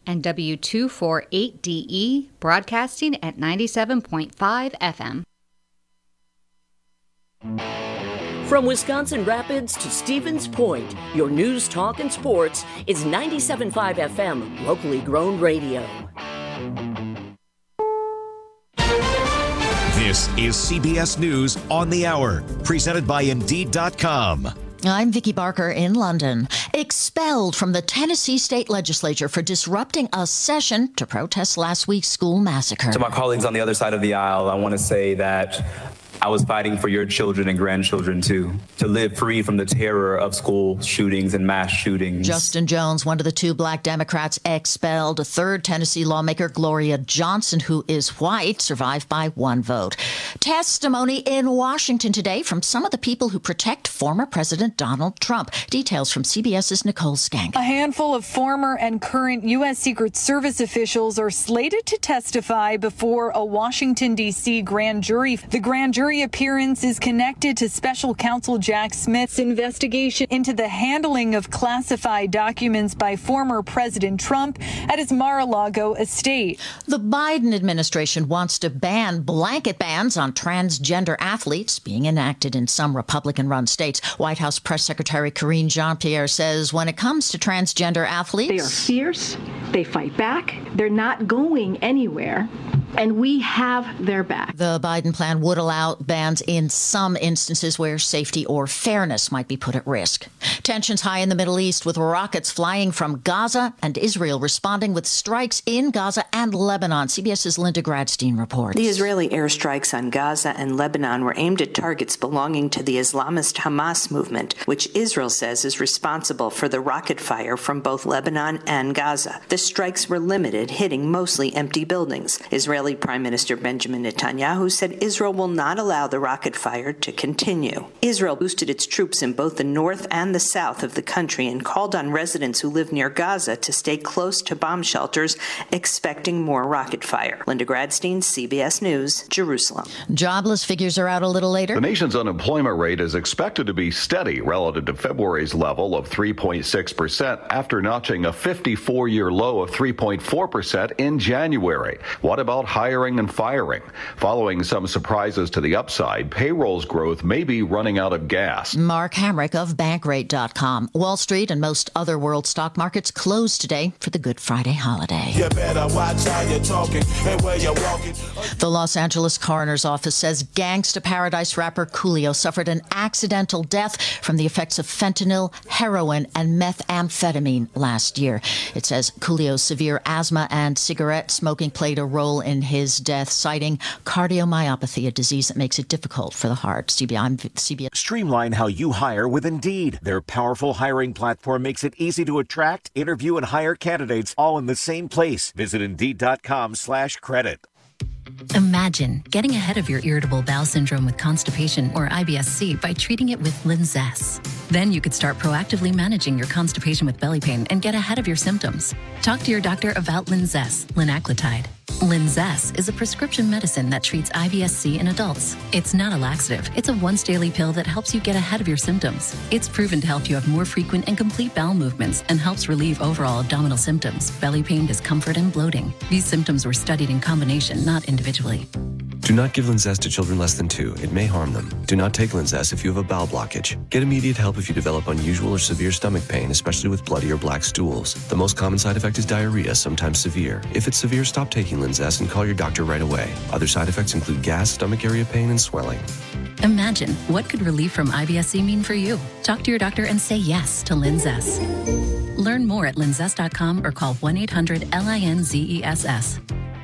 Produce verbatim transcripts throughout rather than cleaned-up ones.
and W two forty-eight D E, broadcasting at ninety-seven point five F M. From Wisconsin Rapids to Stevens Point, your news, talk, and sports is ninety-seven point five F M, locally grown radio. This is C B S News on the Hour, presented by Indeed dot com. I'm Vicki Barker in London. Expelled from the Tennessee state legislature for disrupting a session to protest last week's school massacre. To my colleagues on the other side of the aisle, I want to say that I was fighting for your children and grandchildren, too, to live free from the terror of school shootings and mass shootings. Justin Jones, one of the two black Democrats expelled. A third Tennessee lawmaker, Gloria Johnson, who is white, survived by one vote. Testimony in Washington today from some of the people who protect former President Donald Trump. Details from CBS's Nicole Skank. A handful of former and current U S. Secret Service officials are slated to testify before a Washington, D C grand jury. The grand jury appearance is connected to Special Counsel Jack Smith's investigation into the handling of classified documents by former President Trump at his Mar-a-Lago estate. The Biden administration wants to ban blanket bans on transgender athletes being enacted in some Republican-run states. White House Press Secretary Karine Jean-Pierre says when it comes to transgender athletes, they are fierce, they fight back, they're not going anywhere, and we have their back. The Biden plan would allow bans in some instances where safety or fairness might be put at risk. Tensions high in the Middle East with rockets flying from Gaza and Israel responding with strikes in Gaza and Lebanon. CBS's Linda Gradstein reports. The Israeli airstrikes on Gaza and Lebanon were aimed at targets belonging to the Islamist Hamas movement, which Israel says is responsible for the rocket fire from both Lebanon and Gaza. The strikes were limited, hitting mostly empty buildings. Israeli Prime Minister Benjamin Netanyahu said Israel will not allow allow the rocket fire to continue. Israel boosted its troops in both the north and the south of the country and called on residents who live near Gaza to stay close to bomb shelters, expecting more rocket fire. Linda Gradstein, C B S News, Jerusalem. Jobless figures are out a little later. The nation's unemployment rate is expected to be steady relative to February's level of three point six percent after notching a fifty-four-year low of three point four percent in January. What about hiring and firing? Following some surprises to the upside, payrolls growth may be running out of gas. Mark Hamrick of Bankrate dot com. Wall Street and most other world stock markets closed today for the Good Friday holiday. You better watch how you're talking and where you're walking. The Los Angeles coroner's office says Gangsta Paradise rapper Coolio suffered an accidental death from the effects of fentanyl, heroin, and methamphetamine last year. It says Coolio's severe asthma and cigarette smoking played a role in his death, citing cardiomyopathy, a disease that makes it difficult for the heart. C B S, I'm C B S. Streamline how you hire with Indeed. Their powerful hiring platform makes it easy to attract, interview, and hire candidates all in the same place. Visit Indeed.com slash credit. Imagine getting ahead of your irritable bowel syndrome with constipation or I B S C by treating it with Linzess. Then you could start proactively managing your constipation with belly pain and get ahead of your symptoms. Talk to your doctor about Linzess, linaclotide. Linzess is a prescription medicine that treats I B S C in adults. It's not a laxative. It's a once-daily pill that helps you get ahead of your symptoms. It's proven to help you have more frequent and complete bowel movements and helps relieve overall abdominal symptoms, belly pain, discomfort, and bloating. These symptoms were studied in combination, not individually. Do not give Linzess to children less than two. It may harm them. Do not take Linzess if you have a bowel blockage. Get immediate help if you develop unusual or severe stomach pain, especially with bloody or black stools. The most common side effect is diarrhea, sometimes severe. If it's severe, stop taking Linzess and call your doctor right away. Other side effects include gas, stomach area pain, and swelling. Imagine what could relief from I B S C mean for you. Talk to your doctor and say yes to Linzess. Learn more at linzess dot com or call one eight hundred L I N Z E S S.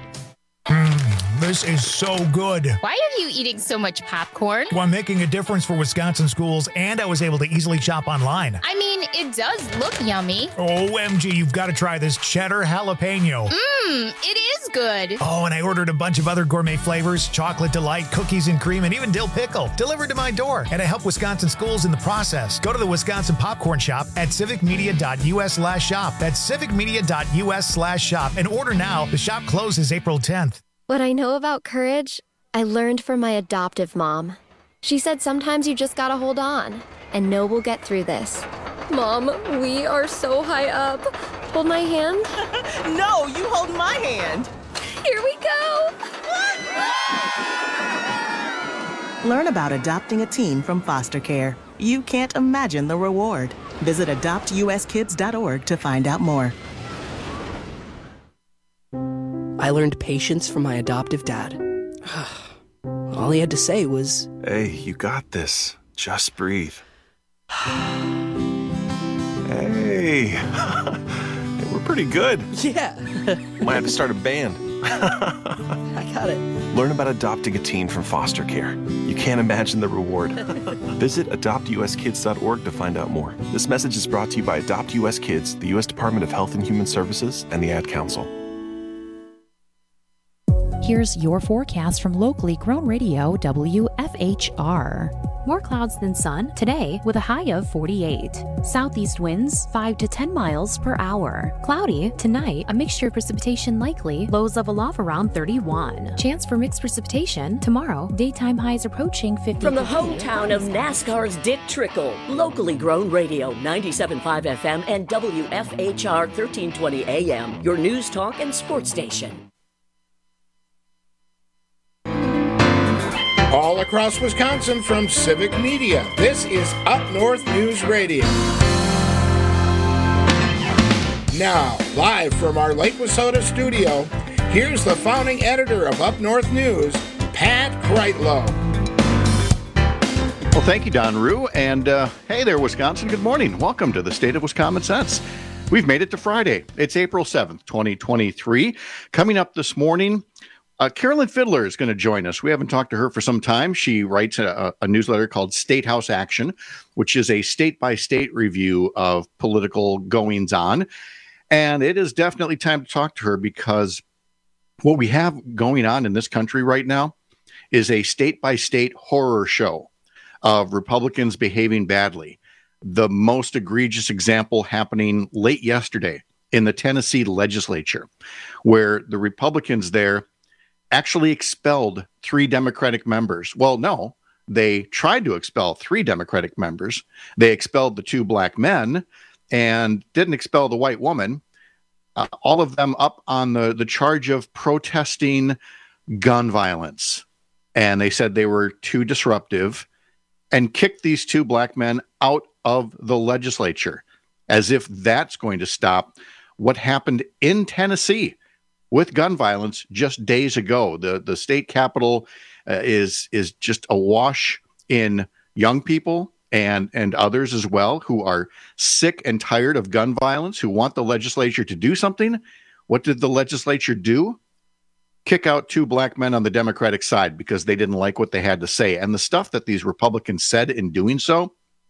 Mm, this is so good. Why are you eating so much popcorn? Well, I'm making a difference for Wisconsin schools, and I was able to easily shop online. I mean, it does look yummy. O M G, you've got to try this cheddar jalapeno. Mmm, it is good. Oh, and I ordered a bunch of other gourmet flavors, chocolate delight, cookies and cream, and even dill pickle, delivered to my door. And I help Wisconsin schools in the process. Go to the Wisconsin Popcorn Shop at civicmedia.us slash shop. That's civicmedia.us slash shop. And order now. The shop closes April tenth. What I know about courage, I learned from my adoptive mom. She said sometimes you just gotta hold on, and know we'll get through this. Mom, we are so high up. Hold my hand. No, holding my hand. Here we go. Learn about adopting a teen from foster care. You can't imagine the reward. Visit adopt u s kids dot org to find out more. I learned patience from my adoptive dad. All he had to say was, "Hey, you got this. Just breathe." Hey, we're pretty good. Yeah. Might have to start a band. I got it. Learn about adopting a teen from foster care. You can't imagine the reward. Visit adopt u s kids dot org to find out more. This message is brought to you by Adopt U S Kids, the U S Department of Health and Human Services, and the Ad Council. Here's your forecast from locally grown radio W F H R. More clouds than sun today with a high of forty-eight. Southeast winds five to ten miles per hour. Cloudy tonight, a mixture of precipitation likely, lows level off around thirty-one. Chance for mixed precipitation tomorrow, daytime highs approaching fifty. From the hometown of NASCAR's Dick Trickle, locally grown radio ninety-seven point five F M and W F H R thirteen twenty A M, your news talk and sports station. All across Wisconsin from Civic Media, this is Up North News Radio. Now, live from our Lake Wissota studio, here's the founding editor of Up North News, Pat Kreitlow. Well, thank you, Don Rue. And uh, hey there, Wisconsin. Good morning. Welcome to the State of Wisconsin Sense. We've made it to Friday. It's April seventh, twenty twenty-three. Coming up this morning, Uh, Carolyn Fiddler is going to join us. We haven't talked to her for some time. She writes a, a newsletter called State House Action, which is a state-by-state review of political goings-on. And it is definitely time to talk to her because what we have going on in this country right now is a state-by-state horror show of Republicans behaving badly. The most egregious example happening late yesterday in the Tennessee legislature, where the Republicans there actually expelled three Democratic members. Well, no, they tried to expel three Democratic members. They expelled the two black men and didn't expel the white woman. Uh, all of them up on the, the charge of protesting gun violence. And they said they were too disruptive and kicked these two black men out of the legislature, as if that's going to stop what happened in Tennessee with gun violence just days ago. The the state capitol uh, is is just awash in young people and and others as well who are sick and tired of gun violence, who want the legislature to do something. What did the legislature do? Kick out two black men on the Democratic side because they didn't like what they had to say. And the stuff that these Republicans said in doing so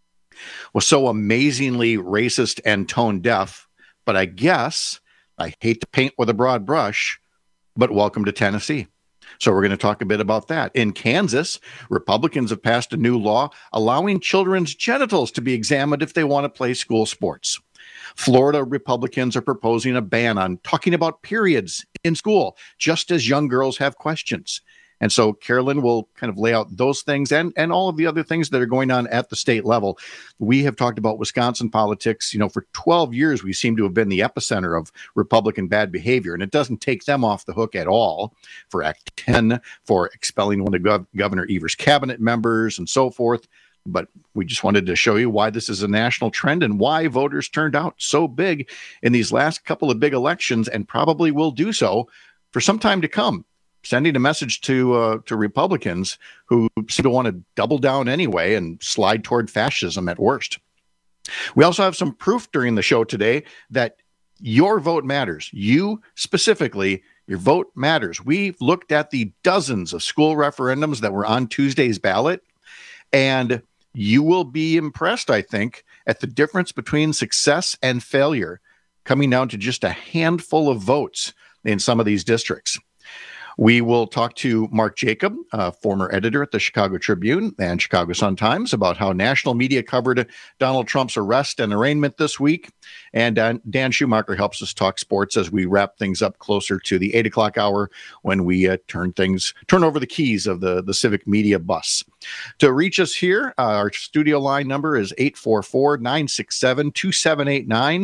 was so amazingly racist and tone deaf. But I guess, I hate to paint with a broad brush, but welcome to Tennessee. So we're going to talk a bit about that. In Kansas, Republicans have passed a new law allowing children's genitals to be examined if they want to play school sports. Florida Republicans are proposing a ban on talking about periods in school, just as young girls have questions. And so Carolyn will kind of lay out those things and, and all of the other things that are going on at the state level. We have talked about Wisconsin politics. You know, for twelve years, we seem to have been the epicenter of Republican bad behavior, and it doesn't take them off the hook at all for Act ten, for expelling one of Gov- Governor Evers' cabinet members and so forth. But we just wanted to show you why this is a national trend and why voters turned out so big in these last couple of big elections and probably will do so for some time to come, sending a message to uh, to Republicans who seem to want to double down anyway and slide toward fascism at worst. We also have some proof during the show today that your vote matters. You specifically, your vote matters. We've looked at the dozens of school referendums that were on Tuesday's ballot, and you will be impressed, I think, at the difference between success and failure coming down to just a handful of votes in some of these districts. We will talk to Mark Jacob, a former editor at the Chicago Tribune and Chicago Sun-Times, about how national media covered Donald Trump's arrest and arraignment this week. And Dan, Dan Schumacher helps us talk sports as we wrap things up closer to the eight o'clock hour when we uh, turn things, turn over the keys of the, the Civic Media bus. To reach us here, uh, our studio line number is eight four four, nine six seven, two seven eight nine.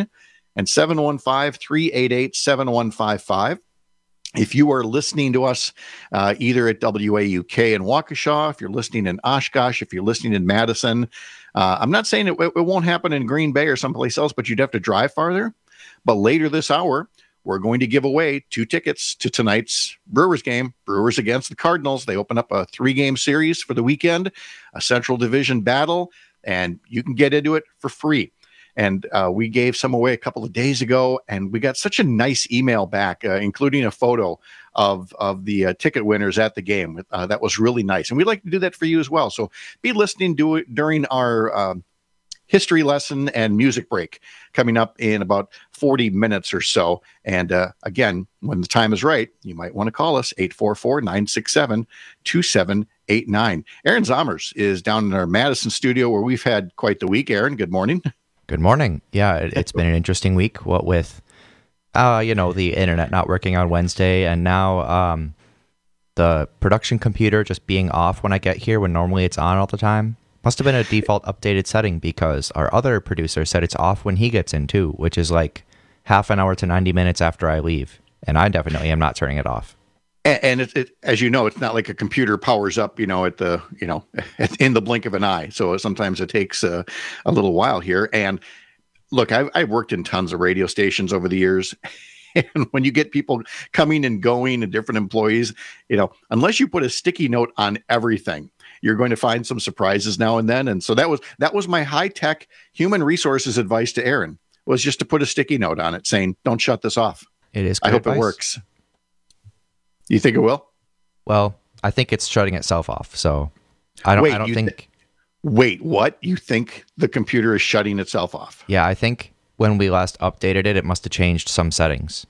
and seven one five, three eight eight, seven one five five. If you are listening to us uh, either at W A U K in Waukesha, if you're listening in Oshkosh, if you're listening in Madison, uh, I'm not saying it, it won't happen in Green Bay or someplace else, but you'd have to drive farther. But later this hour, we're going to give away two tickets to tonight's Brewers game, Brewers against the Cardinals. They open up a three-game series for the weekend, a Central Division battle, and you can get into it for free. And uh, we gave some away a couple of days ago, and we got such a nice email back, uh, including a photo of of the uh, ticket winners at the game. Uh, that was really nice, and we'd like to do that for you as well. So be listening to it during our um, history lesson and music break coming up in about forty minutes or so. And uh, again, when the time is right, you might want to call us eight four four, nine six seven, two seven eight nine. Aaron Zommers is down in our Madison studio where we've had quite the week. Aaron, good morning. Good morning. Yeah, it, it's been an interesting week. What with, uh, you know, the internet not working on Wednesday, and now um, the production computer just being off when I get here when normally it's on all the time. Must have been a default updated setting because our other producer said it's off when he gets in too, which is like half an hour to ninety minutes after I leave, and I definitely am not turning it off. And, and it, it, as you know, it's not like a computer powers up, you know, at the, you know, in the blink of an eye. So sometimes it takes a, a little while here. And look, I've, I've worked in tons of radio stations over the years. And when you get people coming and going and different employees, you know, unless you put a sticky note on everything, you're going to find some surprises now and then. And so that was that was my high tech human resources advice to Aaron, was just to put a sticky note on it saying, don't shut this off. It is. I hope advice. It works. You think it will? Well, I think it's shutting itself off. So I don't, wait, I don't you think. Th- wait, what? You think the computer is shutting itself off? Yeah, I think when we last updated it, it must have changed some settings.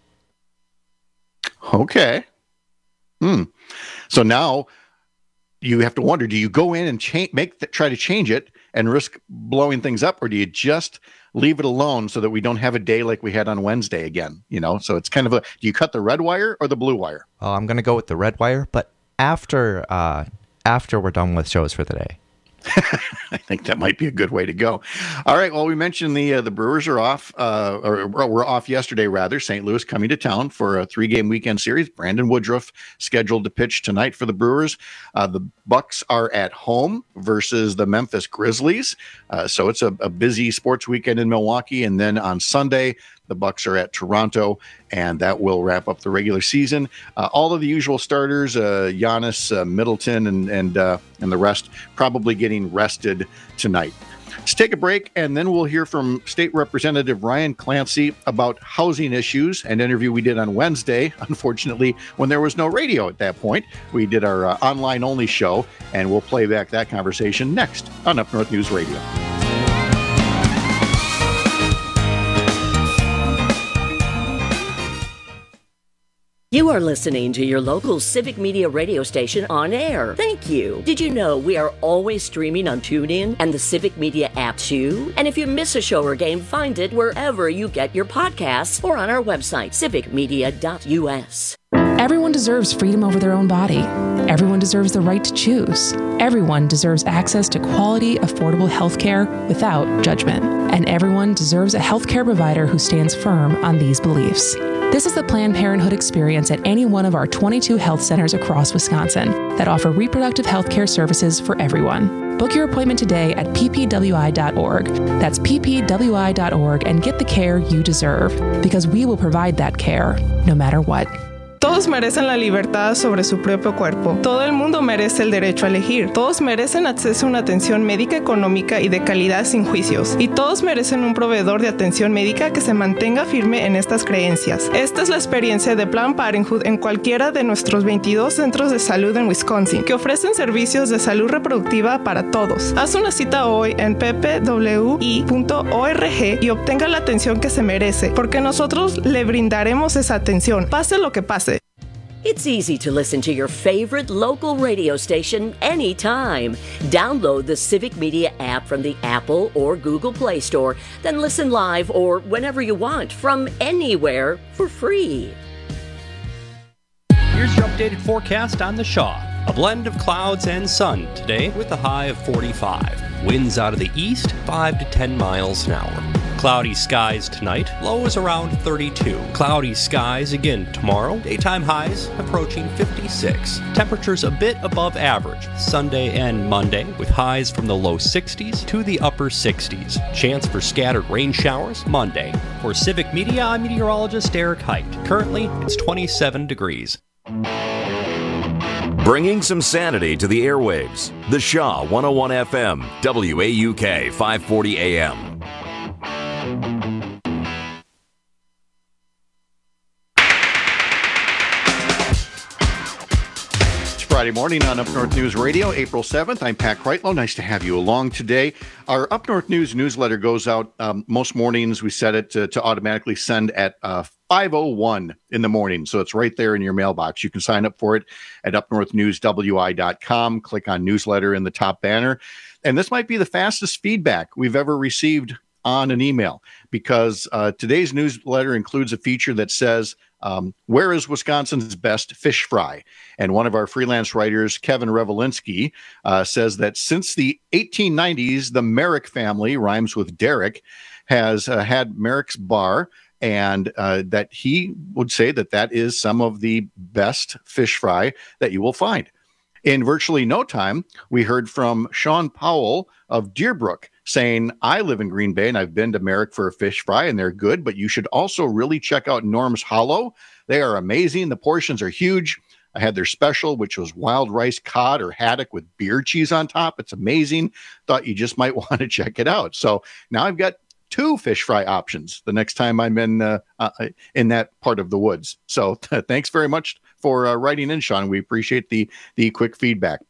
Okay. Hmm. So now you have to wonder, do you go in and change, make the, try to change it and risk blowing things up, or do you just leave it alone so that we don't have a day like we had on Wednesday again? You know, so it's kind of a, do you cut the red wire or the blue wire? Well, I'm going to go with the red wire, but after uh, after we're done with shows for the day. I think that might be a good way to go. All right. Well, we mentioned the uh, the Brewers are off, uh, or, or were off yesterday, rather. Saint Louis coming to town for a three-game weekend series. Brandon Woodruff scheduled to pitch tonight for the Brewers. Uh, the Bucks are at home versus the Memphis Grizzlies. Uh, so it's a, a busy sports weekend in Milwaukee. And then on Sunday, the Bucks are at Toronto, and that will wrap up the regular season. Uh, all of the usual starters, uh, Giannis, uh, Middleton, and and uh, and the rest, probably getting rested tonight. Let's take a break, and then we'll hear from State Representative Ryan Clancy about housing issues, an interview we did on Wednesday, unfortunately, when there was no radio at that point. We did our uh, online-only show, and we'll play back that conversation next on Up North News Radio. You are listening to your local Civic Media radio station on air. Thank you. Did you know we are always streaming on TuneIn and the Civic Media app too? And if you miss a show or game, find it wherever you get your podcasts or on our website, civic media dot u s. Everyone deserves freedom over their own body. Everyone deserves the right to choose. Everyone deserves access to quality, affordable health care without judgment. And everyone deserves a health care provider who stands firm on these beliefs. This is the Planned Parenthood experience at any one of our twenty-two health centers across Wisconsin that offer reproductive health care services for everyone. Book your appointment today at p p w i dot org. That's p p w i dot org and get the care you deserve, because we will provide that care no matter what. Todos merecen la libertad sobre su propio cuerpo. Todo el mundo merece el derecho a elegir. Todos merecen acceso a una atención médica económica y de calidad sin juicios. Y todos merecen un proveedor de atención médica que se mantenga firme en estas creencias. Esta es la experiencia de Planned Parenthood en cualquiera de nuestros veintidós centros de salud en Wisconsin, que ofrecen servicios de salud reproductiva para todos. Haz una cita hoy en p p w i punto org y obtenga la atención que se merece, porque nosotros le brindaremos esa atención, pase lo que pase. It's easy to listen to your favorite local radio station anytime. Download the Civic Media app from the Apple or Google Play Store, then listen live or whenever you want from anywhere for free. Here's your updated forecast on the Shaw. A blend of clouds and sun today with a high of forty-five. Winds out of the east, five to ten miles an hour. Cloudy skies tonight, low is around thirty-two. Cloudy skies again tomorrow, daytime highs approaching fifty-six. Temperatures a bit above average Sunday and Monday, with highs from the low sixties to the upper sixties. Chance for scattered rain showers Monday. For Civic Media, I'm meteorologist Eric Height. Currently, it's twenty-seven degrees. Bringing some sanity to the airwaves. The Shaw one oh one F M, W A U K five forty A M. Friday morning on Up North News Radio, April seventh. I'm Pat Kreitlow. Nice to have you along today. Our Up North News newsletter goes out um, most mornings. We set it to, to automatically send at uh, five oh one in the morning. So it's right there in your mailbox. You can sign up for it at up north news w i dot com. Click on newsletter in the top banner. And this might be the fastest feedback we've ever received on an email, because uh, today's newsletter includes a feature that says, Um, where is Wisconsin's best fish fry? And one of our freelance writers, Kevin Revelinsky, uh, says that since the eighteen nineties, the Merrick family, rhymes with Derek, has uh, had Merrick's Bar, and uh, that he would say that that is some of the best fish fry that you will find. In virtually no time, we heard from Sean Powell of Deerbrook saying, I live in Green Bay and I've been to Merrick for a fish fry and they're good, but you should also really check out Norm's Hollow. They are amazing. The portions are huge. I had their special, which was wild rice cod or haddock with beer cheese on top. It's amazing. Thought you just might want to check it out. So now I've got two fish fry options the next time I'm in uh, uh, in that part of the woods. So th- thanks very much for uh, writing in, Sean. We appreciate the the quick feedback.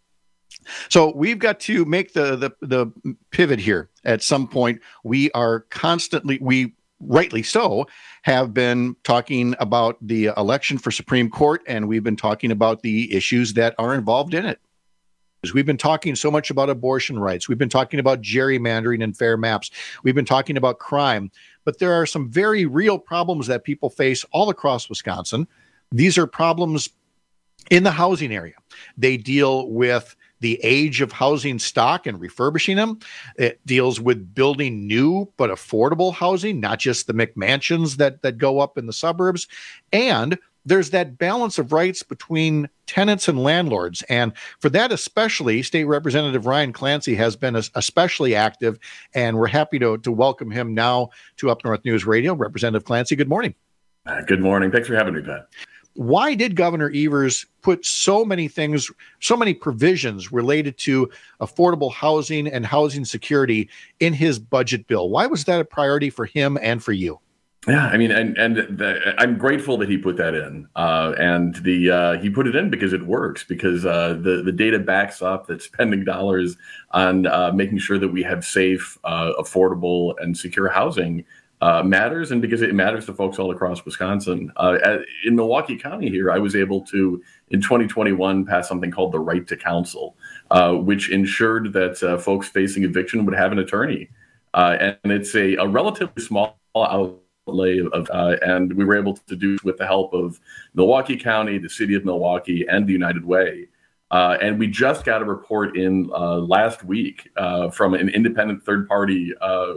So we've got to make the, the the pivot here at some point. We are constantly, we rightly so, have been talking about the election for Supreme Court, and we've been talking about the issues that are involved in it. We've been talking so much about abortion rights. We've been talking about gerrymandering and fair maps. We've been talking about crime. But there are some very real problems that people face all across Wisconsin. These are problems in the housing area. They deal with the age of housing stock and refurbishing them. It deals with building new but affordable housing, not just the McMansions that, that go up in the suburbs. And there's that balance of rights between tenants and landlords. And for that especially, State Representative Ryan Clancy has been especially active, and we're happy to, to welcome him now to Up North News Radio. Representative Clancy, good morning. Uh, good morning. Thanks for having me, Pat. Why did Governor Evers put so many things, so many provisions related to affordable housing and housing security in his budget bill? Why was that a priority for him and for you? Yeah, I mean, and and the, I'm grateful that he put that in, uh, and the uh, he put it in because it works, because uh, the the data backs up that spending dollars on uh, making sure that we have safe, uh, affordable, and secure housing uh, matters, and because it matters to folks all across Wisconsin. Uh, at, in Milwaukee County here, I was able to, in twenty twenty-one, pass something called the Right to Counsel, uh, which ensured that uh, folks facing eviction would have an attorney, uh, and, and it's a, a relatively small out. Of, uh, and we were able to do with the help of Milwaukee County, the city of Milwaukee, and the United Way. Uh, and we just got a report in uh, last week uh, from an independent third-party uh,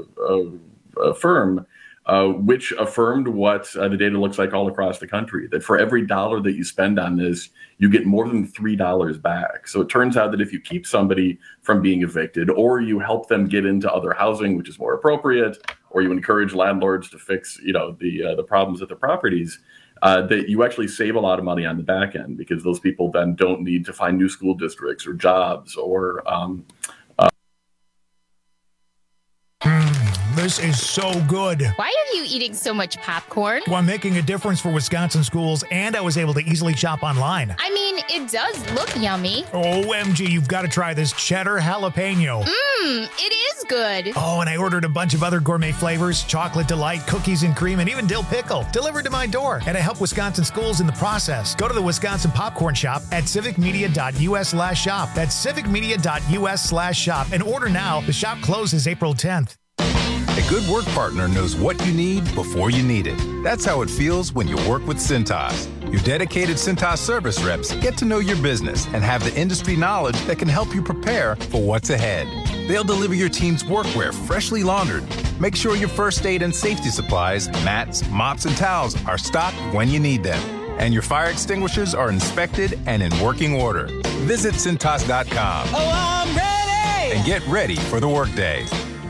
uh, firm, uh, which affirmed what uh, the data looks like all across the country, that for every dollar that you spend on this, you get more than three dollars back. So it turns out that if you keep somebody from being evicted, or you help them get into other housing, which is more appropriate, or you encourage landlords to fix, you know, the uh, the problems at their properties, uh, that you actually save a lot of money on the back end, because those people then don't need to find new school districts or jobs or um, uh, This is so good. Why are you eating so much popcorn? Well, I'm making a difference for Wisconsin schools, and I was able to easily shop online. I mean, it does look yummy. O M G, you've got to try this cheddar jalapeno. Mmm, it is good. Oh, and I ordered a bunch of other gourmet flavors, chocolate delight, cookies and cream, and even dill pickle, delivered to my door. And I help Wisconsin schools in the process. Go to the Wisconsin Popcorn Shop at civicmedia.us slash shop. That's civicmedia.us slash shop. And order now. The shop closes April tenth. A good work partner knows what you need before you need it. That's how it feels when you work with Cintas. Your dedicated Cintas service reps get to know your business and have the industry knowledge that can help you prepare for what's ahead. They'll deliver your team's workwear freshly laundered, Make sure your first aid and safety supplies, mats, mops, and towels are stocked when you need them. And your fire extinguishers are inspected and in working order. Visit Cintas dot com. Oh, I'm ready! And get ready for the workday.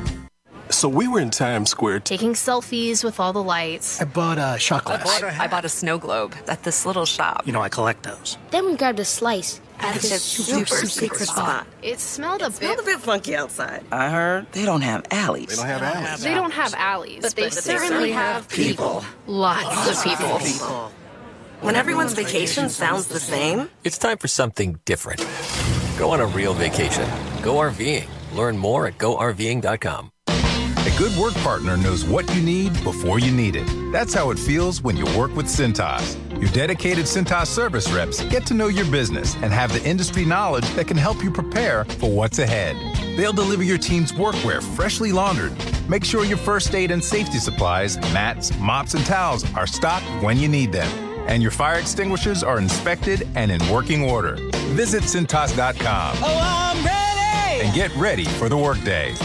So we were in Times Square taking selfies with all the lights. I bought a shot glass. I bought a, I bought a snow globe at this little shop. You know, I collect those. Then we grabbed a slice at this super, super secret spot. It smelled a it bit... smelled a bit funky outside. I heard they don't have alleys. They don't have alleys. They don't have alleys, but, but they, but certainly, certainly have people. people. Lots, Lots of people. people. When everyone's vacation sounds the same, it's time for something different. Go on a real vacation. Go RVing. Learn more at go R V ing dot com. A good work partner knows what you need before you need it. That's how it feels when you work with Cintas. Your dedicated Cintas service reps get to know your business and have the industry knowledge that can help you prepare for what's ahead. They'll deliver your team's workwear freshly laundered. Make sure your first aid and safety supplies, mats, mops, and towels are stocked when you need them. And your fire extinguishers are inspected and in working order. Visit Cintas dot com. Oh, I'm ready! And get ready for the workday.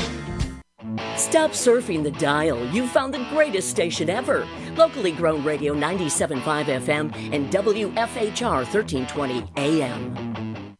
Stop surfing the dial. You found the greatest station ever. Locally grown radio ninety-seven point five F M and W F H R thirteen twenty A M.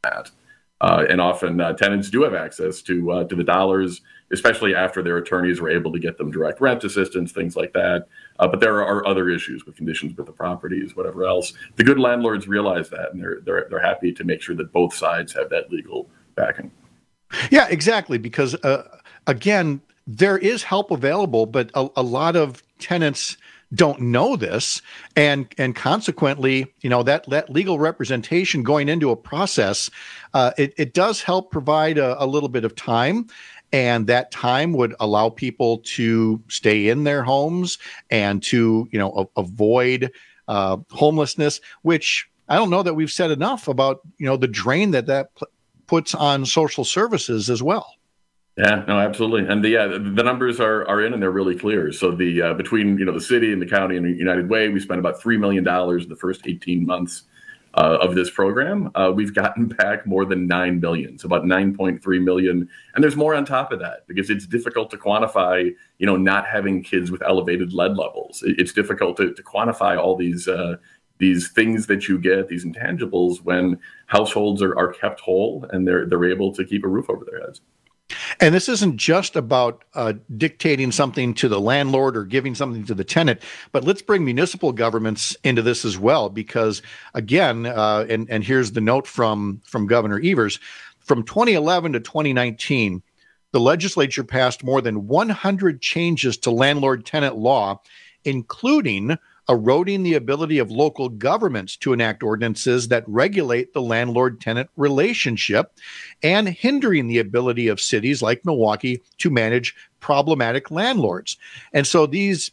Uh, and often uh, tenants do have access to uh, to the dollars, especially after their attorneys were able to get them direct rent assistance, things like that. Uh, but there are other issues with conditions with the properties, whatever else. The good landlords realize that, and they're they're they're happy to make sure that both sides have that legal backing. Yeah, exactly. Because uh, again, there is help available, but a, a lot of tenants don't know this, and and consequently, you know, that that legal representation going into a process, uh, it it does help provide a, a little bit of time, and that time would allow people to stay in their homes and to, you know, a, avoid uh, homelessness, which I don't know that we've said enough about, you know, the drain that that p- puts on social services as well. Yeah, no, absolutely, and the uh, the numbers are are in and they're really clear. So the uh, between you know the city and the county and United Way, we spent about three million dollars in the first eighteen months uh, of this program. Uh, we've gotten back more than nine million, so about nine point three million, and there's more on top of that because it's difficult to quantify. You know, not having kids with elevated lead levels, it's difficult to, to quantify all these. Uh, these things that you get, these intangibles, when households are, are kept whole and they're they're able to keep a roof over their heads. And this isn't just about uh, dictating something to the landlord or giving something to the tenant, but let's bring municipal governments into this as well, because again, uh, and, and here's the note from, from Governor Evers, from twenty eleven to twenty nineteen, the legislature passed more than one hundred changes to landlord-tenant law, including eroding the ability of local governments to enact ordinances that regulate the landlord-tenant relationship and hindering the ability of cities like Milwaukee to manage problematic landlords. And so these,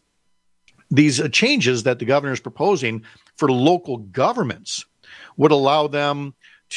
these changes that the governor is proposing for local governments would allow them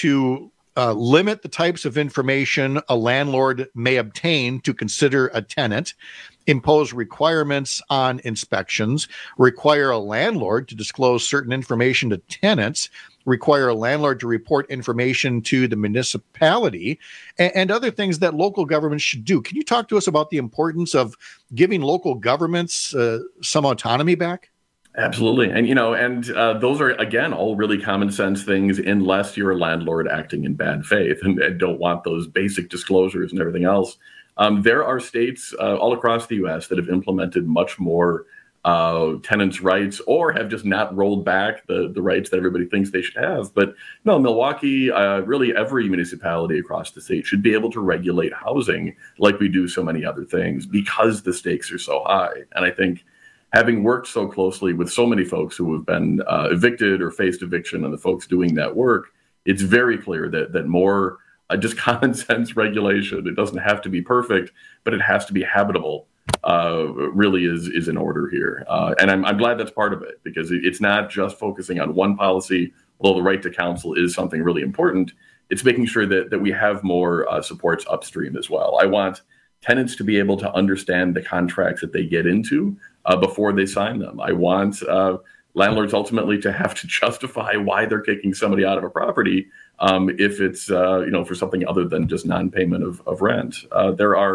to Uh, limit the types of information a landlord may obtain to consider a tenant, impose requirements on inspections, require a landlord to disclose certain information to tenants, require a landlord to report information to the municipality, and, and other things that local governments should do. Can you talk to us about the importance of giving local governments uh, some autonomy back? Absolutely. And, you know, and uh, those are, again, all really common sense things unless you're a landlord acting in bad faith and, and don't want those basic disclosures and everything else. Um, there are states uh, all across the U S that have implemented much more uh, tenants' rights or have just not rolled back the, the rights that everybody thinks they should have. But no, Milwaukee, uh, really every municipality across the state should be able to regulate housing like we do so many other things because the stakes are so high. And I think having worked so closely with so many folks who have been uh, evicted or faced eviction and the folks doing that work, it's very clear that that more uh, just common sense regulation, it doesn't have to be perfect, but it has to be habitable, uh, really is is in order here. Uh, and I'm, I'm glad that's part of it because it's not just focusing on one policy, although the right to counsel is something really important. It's making sure that, that we have more uh, supports upstream as well. I want tenants to be able to understand the contracts that they get into uh, before they sign them. I want uh, landlords ultimately to have to justify why they're kicking somebody out of a property um, if it's uh, you know for something other than just non-payment of, of rent. Uh, there are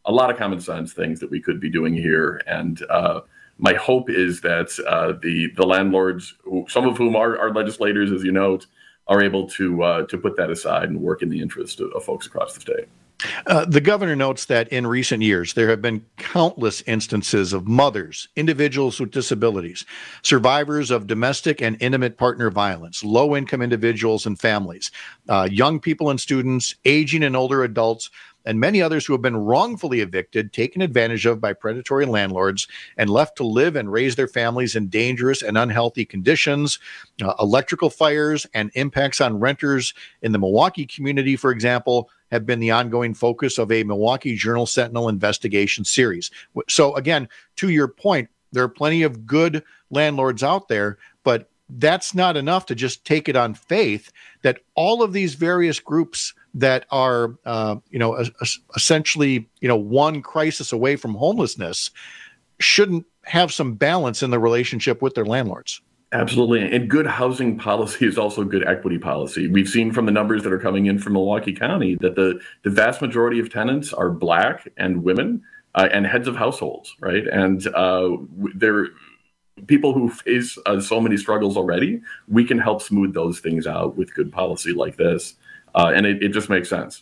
a lot of common sense things that we could be doing here. And uh, my hope is that uh, the the landlords, who, some of whom are, are legislators, as you note, are able to uh, to put that aside and work in the interest of, of folks across the state. Uh, the governor notes that in recent years, there have been countless instances of mothers, individuals with disabilities, survivors of domestic and intimate partner violence, low-income individuals and families, uh, young people and students, aging and older adults, and many others who have been wrongfully evicted, taken advantage of by predatory landlords, and left to live and raise their families in dangerous and unhealthy conditions. Uh, electrical fires and impacts on renters in the Milwaukee community, for example, have been the ongoing focus of a Milwaukee Journal Sentinel investigation series. So again, to your point, there are plenty of good landlords out there, but that's not enough to just take it on faith that all of these various groups that are, uh, you know, a, a, essentially, you know, one crisis away from homelessness shouldn't have some balance in the relationship with their landlords. Absolutely. And good housing policy is also good equity policy. We've seen from the numbers that are coming in from Milwaukee County that the, the vast majority of tenants are Black and women uh, and heads of households, right? And uh, they're people who face uh, so many struggles already. We can help smooth those things out with good policy like this. Uh, and it, it just makes sense.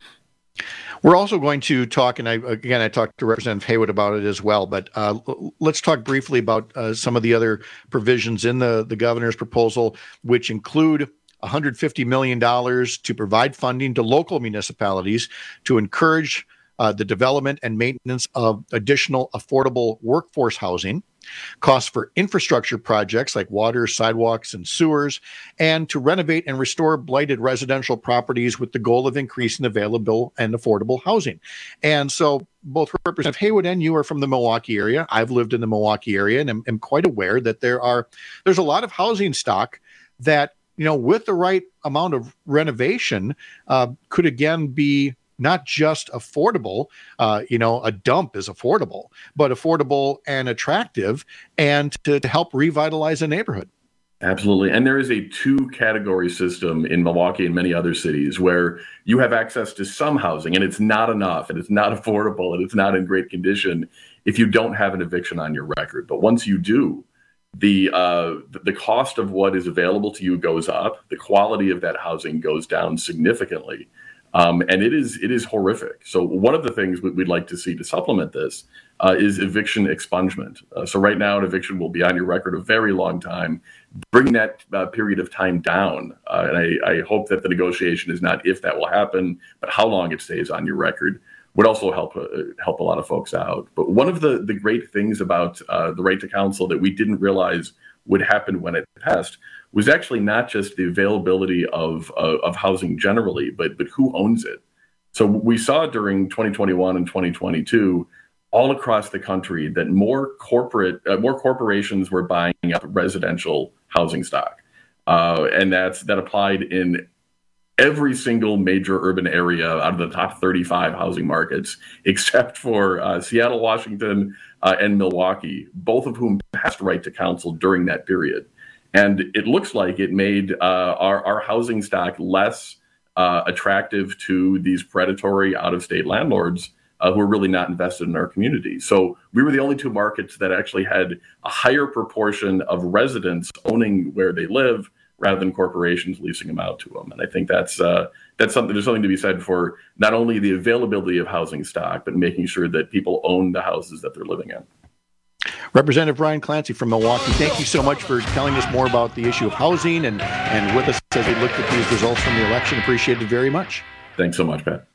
We're also going to talk, and I, again, I talked to Representative Haywood about it as well, but uh, let's talk briefly about uh, some of the other provisions in the, the governor's proposal, which include one hundred fifty million dollars to provide funding to local municipalities to encourage uh, the development and maintenance of additional affordable workforce housing, costs for infrastructure projects like water, sidewalks, and sewers, and to renovate and restore blighted residential properties with the goal of increasing available and affordable housing. And so both Representative Haywood and you are from the Milwaukee area. I've lived in the Milwaukee area and am, am quite aware that there are there's a lot of housing stock that, you know, with the right amount of renovation uh, could again be not just affordable, uh, you know, a dump is affordable, but affordable and attractive, and to, to help revitalize a neighborhood. Absolutely. And there is a two category system in Milwaukee and many other cities where you have access to some housing and it's not enough and it's not affordable and it's not in great condition if you don't have an eviction on your record. But once you do, the uh, the cost of what is available to you goes up. The quality of that housing goes down significantly. Um, and it is it is horrific. So one of the things we'd like to see to supplement this uh, is eviction expungement. Uh, so right now, an eviction will be on your record a very long time. Bring that uh, period of time down. Uh, and I, I hope that the negotiation is not if that will happen, but how long it stays on your record would also help uh, help a lot of folks out. But one of the, the great things about uh, the right to counsel that we didn't realize would happen when it passed was actually not just the availability of, uh, of housing generally, but but who owns it. So we saw during twenty twenty-one and twenty twenty-two, all across the country, that more corporate, uh, more corporations were buying up residential housing stock, uh, and that's that applied in every single major urban area out of the top thirty-five housing markets, except for uh, Seattle, Washington, uh, and Milwaukee, both of whom passed right to counsel during that period. And it looks like it made uh, our, our housing stock less uh, attractive to these predatory out-of-state landlords uh, who are really not invested in our community. So we were the only two markets that actually had a higher proportion of residents owning where they live rather than corporations leasing them out to them. And I think that's uh, that's something. There's something to be said for not only the availability of housing stock, but making sure that people own the houses that they're living in. Representative Brian Clancy from Milwaukee, thank you so much for telling us more about the issue of housing and, and with us as we look at these results from the election. Appreciate it very much. Thanks so much, Pat.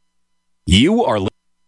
You are li-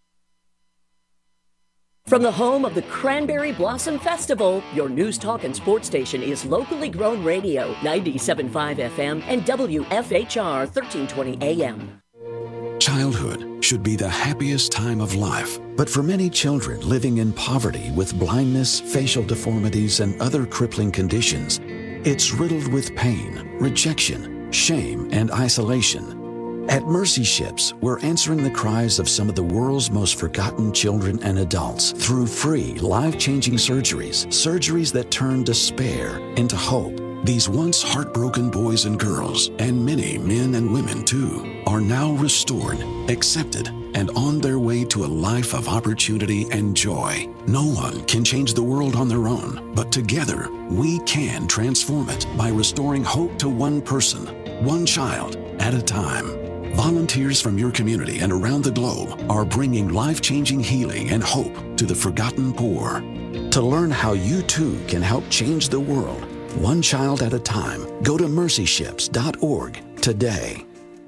From the home of the Cranberry Blossom Festival, your news, talk, and sports station is locally grown radio, ninety-seven point five F M and W F H R thirteen twenty A M. Childhood should be the happiest time of life, but for many children living in poverty with blindness, facial deformities, and other crippling conditions, it's riddled with pain, rejection, shame, and isolation. At Mercy Ships, we're answering the cries of some of the world's most forgotten children and adults through free, life-changing surgeries, surgeries that turn despair into hope. These once heartbroken boys and girls, and many men and women too, are now restored, accepted, and on their way to a life of opportunity and joy. No one can change the world on their own, but together we can transform it by restoring hope to one person, one child at a time. Volunteers from your community and around the globe are bringing life-changing healing and hope to the forgotten poor. To learn how you too can help change the world, one child at a time, go to mercy ships dot org today.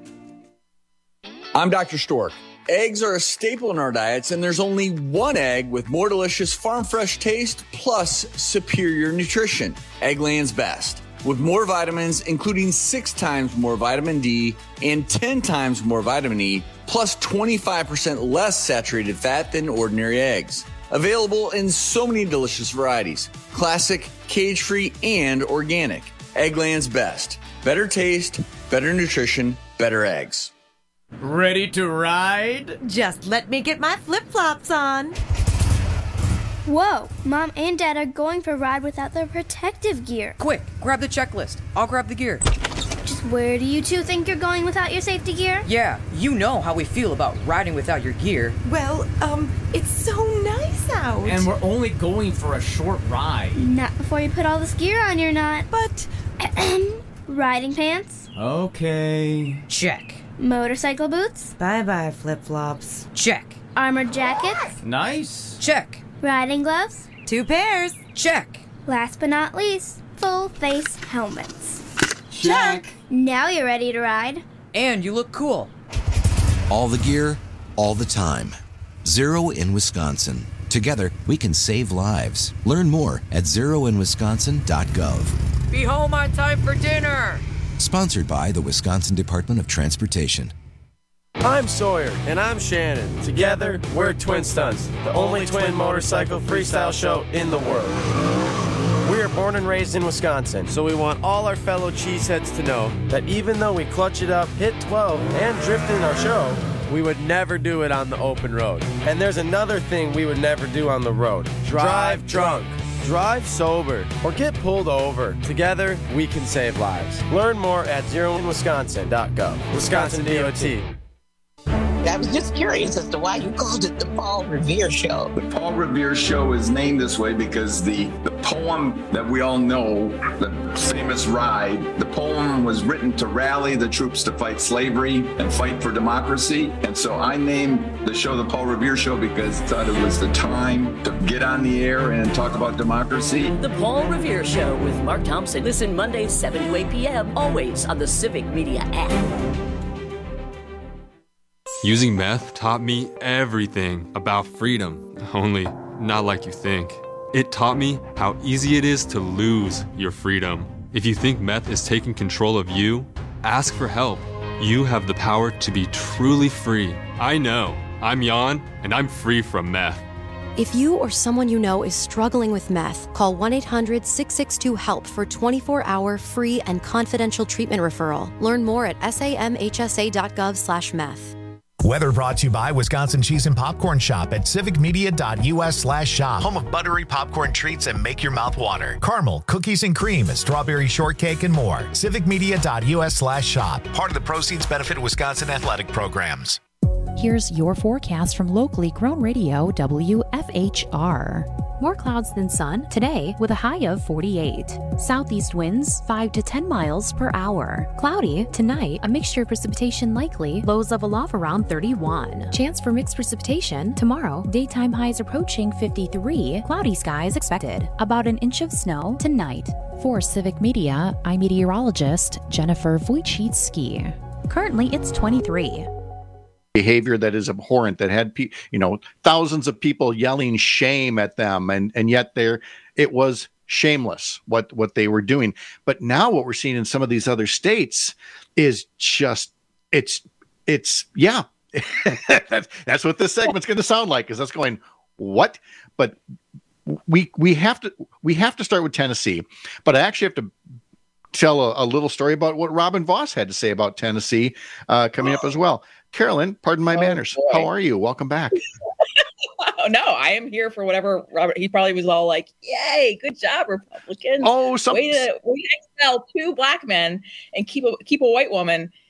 I'm Doctor Stork. Eggs are a staple in our diets, and there's only one egg with more delicious farm fresh taste plus superior nutrition. Eggland's Best. With more vitamins, including six times more vitamin D and ten times more vitamin E, plus twenty-five percent less saturated fat than ordinary eggs. Available in so many delicious varieties. Classic, cage-free, and organic. Eggland's Best. Better taste, better nutrition, better eggs. Ready to ride? Just let me get my flip-flops on. Whoa, Mom and Dad are going for a ride without their protective gear. Quick, grab the checklist. I'll grab the gear. Just where do you two think you're going without your safety gear? Yeah, you know how we feel about riding without your gear. Well, um, it's so nice out. And we're only going for a short ride. Not before you put all this gear on, you're not. But... Riding pants? Okay. Check. Motorcycle boots? Bye-bye, flip-flops. Check. Armored jackets? Nice. Check. Riding gloves? Two pairs. Check. Last but not least, full face helmets. Check. Now you're ready to ride. And you look cool. All the gear, all the time. Zero in Wisconsin. Together, we can save lives. Learn more at zero in wisconsin dot gov. Be home on time for dinner. Sponsored by the Wisconsin Department of Transportation. I'm Sawyer. And I'm Shannon. Together, we're Twin Stunts, the only twin motorcycle freestyle show in the world. We are born and raised in Wisconsin, so we want all our fellow cheeseheads to know that even though we clutch it up, hit twelve, and drift in our show, we would never do it on the open road. And there's another thing we would never do on the road. Drive drunk. Drive sober or get pulled over. Together, we can save lives. Learn more at zero in wisconsin dot gov. Wisconsin D O T. I was just curious as to why you called it the Paul Revere Show. The Paul Revere Show is named this way because the, the poem that we all know, the famous ride, the poem was written to rally the troops to fight slavery and fight for democracy. And so I named the show the Paul Revere Show because I thought it was the time to get on the air and talk about democracy. The Paul Revere Show with Mark Thompson. Listen Mondays, seven to eight p.m., always on the Civic Media app. Using meth taught me everything about freedom, only not like you think. It taught me how easy it is to lose your freedom. If you think meth is taking control of you, ask for help. You have the power to be truly free. I know. I'm Jan, and I'm free from meth. If you or someone you know is struggling with meth, call one eight hundred six six two HELP for twenty-four hour free and confidential treatment referral. Learn more at samhsa dot gov slash meth. Weather brought to you by Wisconsin Cheese and Popcorn Shop at civic media dot u s slash shop. Home of buttery popcorn treats and make your mouth water. Caramel, cookies and cream, strawberry shortcake, and more. civic media dot u s slash shop. Part of the proceeds benefit Wisconsin athletic programs. Here's your forecast from locally grown radio W F H R. More clouds than sun today with a high of forty-eight. Southeast winds five to ten miles per hour. Cloudy tonight, a mixture of precipitation likely, lows level off around thirty-one. Chance for mixed precipitation tomorrow, daytime highs approaching fifty-three. Cloudy skies expected. About an inch of snow tonight. For Civic Media, I'm meteorologist Jennifer Wojcicki. Currently, it's twenty-three. Behavior that is abhorrent, that had pe- you know thousands of people yelling shame at them, and and yet there it was shameless what what they were doing. But now what we're seeing in some of these other states is just it's it's yeah that's, that's what this segment's going to sound like, because that's going what but we we have to we have to start with Tennessee. But I actually have to tell a, a little story about what Robin Voss had to say about Tennessee uh, coming up as well. Carolyn, pardon my oh, manners. Boy. How are you? Welcome back. Oh, no, I am here for whatever Robert. He probably was all like, "Yay, good job, Republicans! Oh, some... way to way to expel two black men and keep a keep a white woman."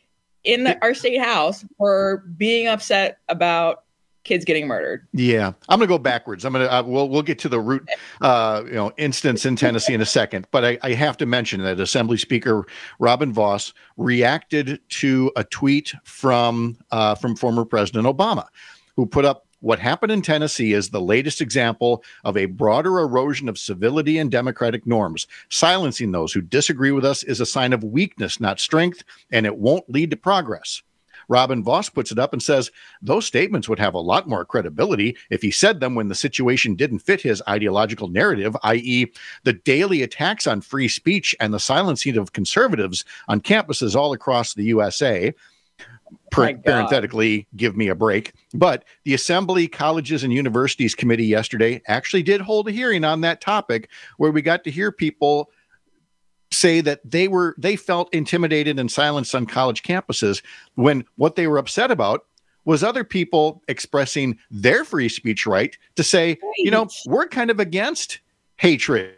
in the, our state house for being upset about kids getting murdered. Yeah, I'm going to go backwards. I'm going to uh, we'll we'll get to the root, uh, you know, instance in Tennessee in a second. But I, I have to mention that Assembly Speaker Robin Vos reacted to a tweet from uh, from former President Obama, who put up, "What happened in Tennessee is the latest example of a broader erosion of civility and democratic norms. Silencing those who disagree with us is a sign of weakness, not strength, and it won't lead to progress." Robin Vos puts it up and says, "Those statements would have a lot more credibility if he said them when the situation didn't fit his ideological narrative, that is the daily attacks on free speech and the silencing of conservatives on campuses all across the U S A. Per- parenthetically, give me a break. But the Assembly Colleges and Universities Committee yesterday actually did hold a hearing on that topic, where we got to hear people say that they were they felt intimidated and silenced on college campuses, when what they were upset about was other people expressing their free speech right to say, right. you know, we're kind of against hatred.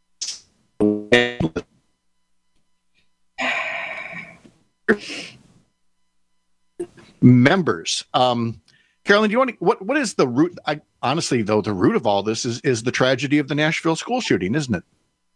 Members. Um, Carolyn, do you want to, what, what is the root? I, honestly, though, the root of all this is, is the tragedy of the Nashville school shooting, isn't it?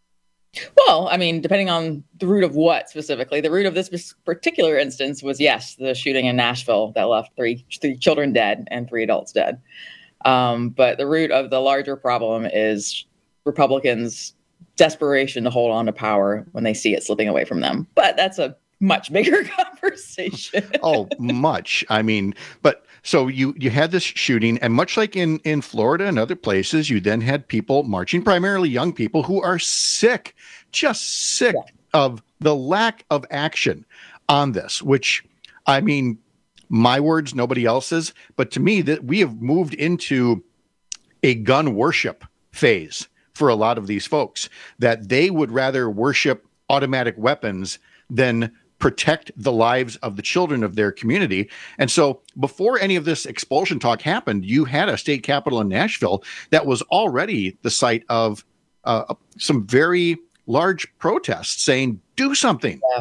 Well, I mean, depending on the root of what specifically, the root of this particular instance was, yes, the shooting in Nashville that left three, three children dead and three adults dead. Um, but the root of the larger problem is Republicans' desperation to hold on to power when they see it slipping away from them. But that's a much bigger conversation. Oh, much. I mean, but so you you had this shooting, and much like in, in Florida and other places, you then had people marching, primarily young people, who are sick, just sick yeah. of the lack of action on this, which, I mean, my words, nobody else's, but to me, that we have moved into a gun worship phase for a lot of these folks, that they would rather worship automatic weapons than protect the lives of the children of their community. And so before any of this expulsion talk happened, you had a state capitol in Nashville that was already the site of uh, some very large protests saying, do something. Yeah.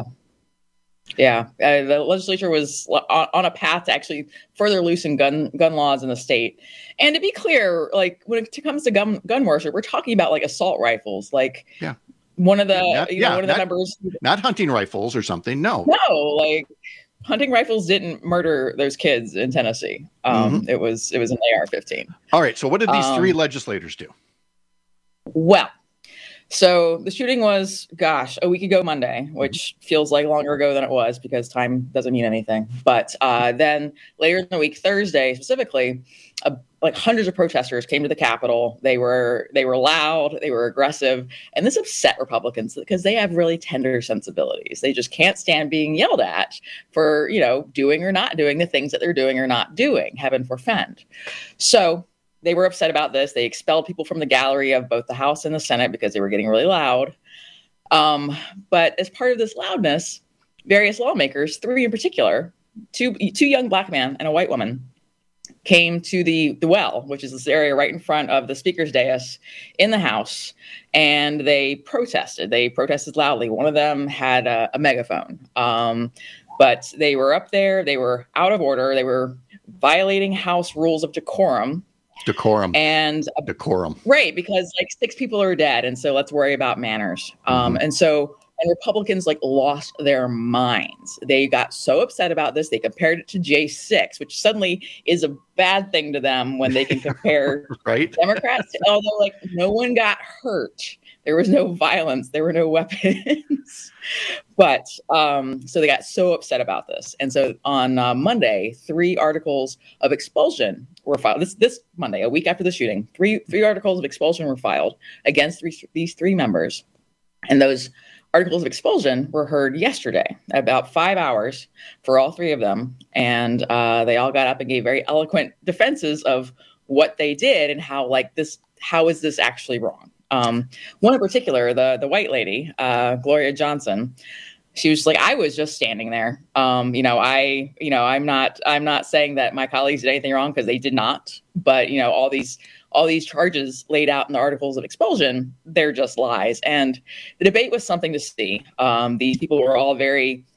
Yeah, uh, the legislature was on, on a path to actually further loosen gun gun laws in the state. And to be clear, like when it comes to gun gun worship, we're talking about like assault rifles, like yeah. One of the, not, you know, yeah, one of not, the members, not hunting rifles or something. No, no, like hunting rifles didn't murder those kids in Tennessee. Um, mm-hmm. It was it was an A R fifteen. All right. So what did these um, three legislators do? Well, so the shooting was, gosh, a week ago Monday, which mm-hmm. feels like longer ago than it was because time doesn't mean anything. But uh, then later in the week, Thursday specifically, uh, like hundreds of protesters came to the Capitol. They were they were loud, they were aggressive, and this upset Republicans because they have really tender sensibilities. They just can't stand being yelled at for, you know, doing or not doing the things that they're doing or not doing, heaven forfend. So they were upset about this. They expelled people from the gallery of both the House and the Senate because they were getting really loud. Um, but as part of this loudness, various lawmakers, three in particular, two two young black men and a white woman, came to the, the well, which is this area right in front of the speaker's dais in the House, and they protested. They protested loudly. One of them had a, a megaphone, um, but they were up there. They were out of order. They were violating House rules of decorum. Decorum. And uh, decorum. Right, because like six people are dead, and so let's worry about manners. Um, mm-hmm. And so And Republicans like lost their minds. They got so upset about this. They compared it to J six, which suddenly is a bad thing to them when they can compare right? Democrats. To, although like no one got hurt. There was no violence. There were no weapons. But um, so they got so upset about this. And so on uh, Monday, three articles of expulsion were filed. This this Monday, a week after the shooting, three three articles of expulsion were filed against three, these three members. And those articles of expulsion were heard yesterday, about five hours for all three of them. And uh, they all got up and gave very eloquent defenses of what they did and how, like, this, how is this actually wrong? Um, one in particular, the the white lady, uh, Gloria Johnson, she was like, I was just standing there. Um, you know, I, you know, I'm not, I'm not saying that my colleagues did anything wrong because they did not. But, you know, all these, all these charges laid out in the articles of expulsion, they're just lies. And the debate was something to see. Um, these people were all very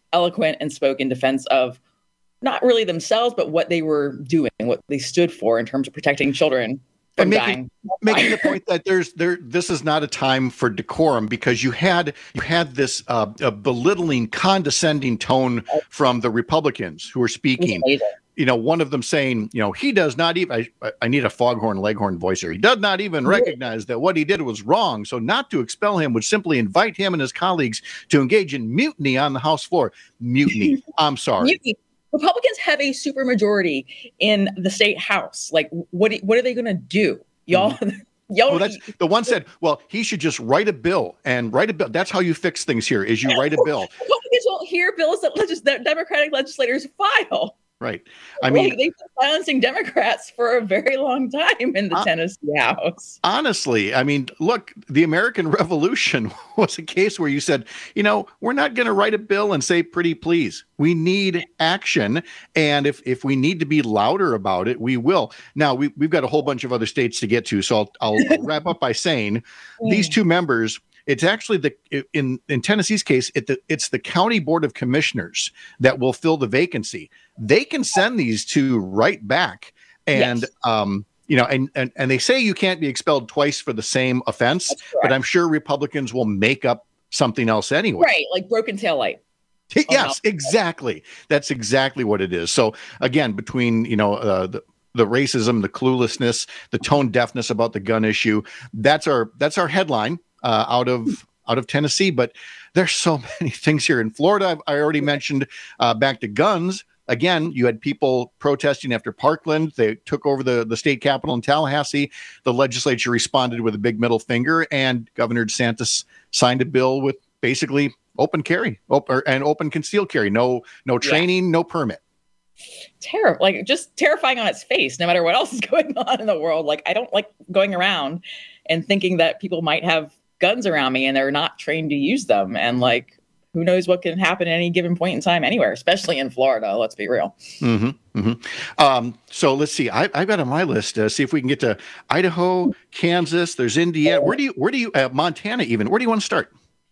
eloquent and spoke in defense of not really themselves, but what they were doing, what they stood for in terms of protecting children from and making, dying. making the point that there's there this is not a time for decorum, because you had you had this uh, a belittling, condescending tone from the Republicans who were speaking. You know, one of them saying, you know, he does not even, I, I need a foghorn leghorn voice here. He does not even recognize that what he did was wrong. So not to expel him would simply invite him and his colleagues to engage in mutiny on the House floor. Mutiny. I'm sorry. Mutiny. Republicans have a supermajority in the state House. Like, what, what are they going to do? Y'all, mm-hmm. y'all. Well, that's, the one said, well, he should just write a bill and write a bill. That's how you fix things here, is you write a bill. Republicans won't hear bills that, legis- that Democratic legislators file. Right. I mean, like, they've been silencing Democrats for a very long time in the uh, Tennessee House. Honestly, I mean, look, the American Revolution was a case where you said, you know, we're not going to write a bill and say pretty please. We need action. And if if we need to be louder about it, we will. Now, we, we've got a whole bunch of other states to get to. So I'll, I'll wrap up by saying these two members. It's actually the in in Tennessee's case, it the, it's the county board of commissioners that will fill the vacancy. They can send these two right back, and yes. um, you know, and, and and they say you can't be expelled twice for the same offense, but I'm sure Republicans will make up something else anyway. Right, like broken taillight. Yes, exactly. That's exactly what it is. So again, between you know uh, the. the racism, the cluelessness, the tone deafness about the gun issue, that's our that's our headline. Uh, out of out of Tennessee, but there's so many things here in Florida. I've, I already mentioned uh, back to guns. Again, you had people protesting after Parkland. They took over the, the state capitol in Tallahassee. The legislature responded with a big middle finger, and Governor DeSantis signed a bill with basically open carry op- or, and open concealed carry. No, no training, yeah. no permit. Terrible, like just terrifying on its face, no matter what else is going on in the world. Like, I don't like going around and thinking that people might have guns around me and they're not trained to use them. And like, who knows what can happen at any given point in time anywhere, especially in Florida. Let's be real. Mm-hmm, mm-hmm. Um, so let's see. I, I've got on my list, uh, see if we can get to Idaho, Kansas. There's Indiana. Where do you, where do you, uh, Montana even, where do you want to start?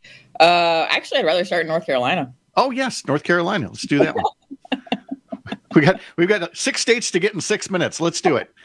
Uh, actually, I'd rather start in North Carolina. Oh yes. North Carolina. Let's do that one. we got, we've got six states to get in six minutes. Let's do it.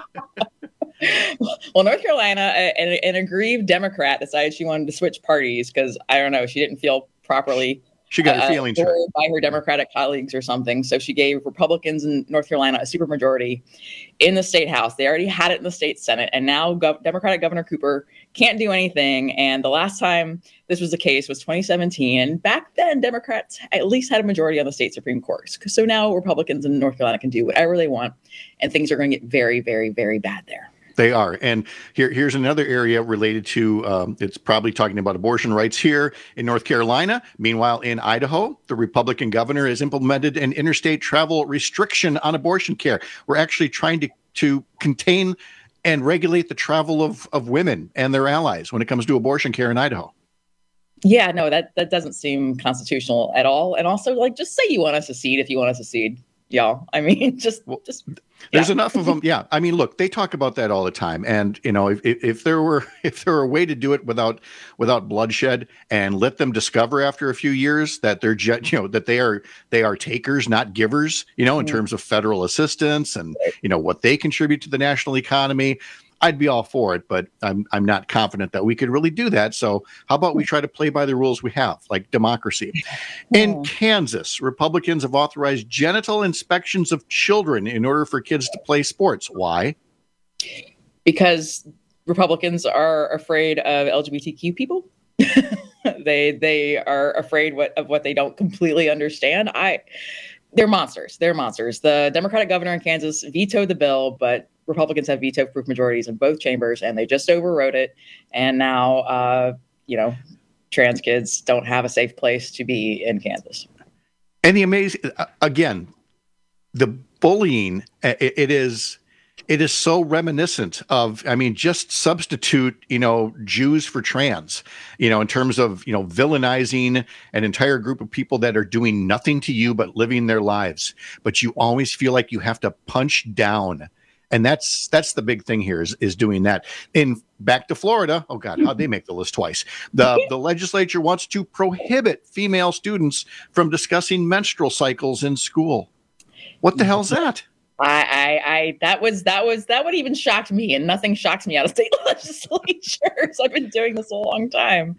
Well, North Carolina, an, an aggrieved Democrat decided she wanted to switch parties because, I don't know, she didn't feel properly she got her uh, feelings hurt by her Democratic colleagues or something. So she gave Republicans in North Carolina a supermajority in the state House. They already had it in the state Senate. And now Gov- Democratic Governor Cooper can't do anything. And the last time this was the case was twenty seventeen. And back then, Democrats at least had a majority on the state Supreme Court. So now Republicans in North Carolina can do whatever they want. And things are going to get very, very, very bad there. They are. And here, here's another area related to, um, it's probably talking about abortion rights here in North Carolina. Meanwhile, in Idaho, the Republican governor has implemented an interstate travel restriction on abortion care. We're actually trying to, to contain and regulate the travel of, of women and their allies when it comes to abortion care in Idaho. Yeah, no, that, that doesn't seem constitutional at all. And also, like, just say you want to secede if you want to secede. Y'all, I mean, just, well, just there's yeah. enough of them. Yeah, I mean, look, they talk about that all the time, and you know, if, if if there were if there were a way to do it without without bloodshed and let them discover after a few years that they're you know that they are they are takers, not givers, you know, in mm-hmm. terms of federal assistance and you know what they contribute to the national economy. I'd be all for it, but I'm I'm not confident that we could really do that. So how about we try to play by the rules we have, like democracy? In Kansas, Republicans have authorized genital inspections of children in order for kids to play sports. Why? Because Republicans are afraid of L G B T Q people. they they are afraid what, of what they don't completely understand. I they're monsters. They're monsters. The Democratic governor in Kansas vetoed the bill, but Republicans have veto-proof majorities in both chambers, and they just overrode it. And now, uh, you know, trans kids don't have a safe place to be in Kansas. And the amazing, again, the bullying, it, it is, it is so reminiscent of, I mean, just substitute, you know, Jews for trans, you know, in terms of, you know, villainizing an entire group of people that are doing nothing to you but living their lives. But you always feel like you have to punch down And that's that's the big thing here is, is doing that. In back to Florida, oh God, how'd they make the list twice? The the legislature wants to prohibit female students from discussing menstrual cycles in school. What the hell's that? I, I, I, that was, that was, that would even shocked me, and nothing shocks me out of state legislatures. I've been doing this a long time.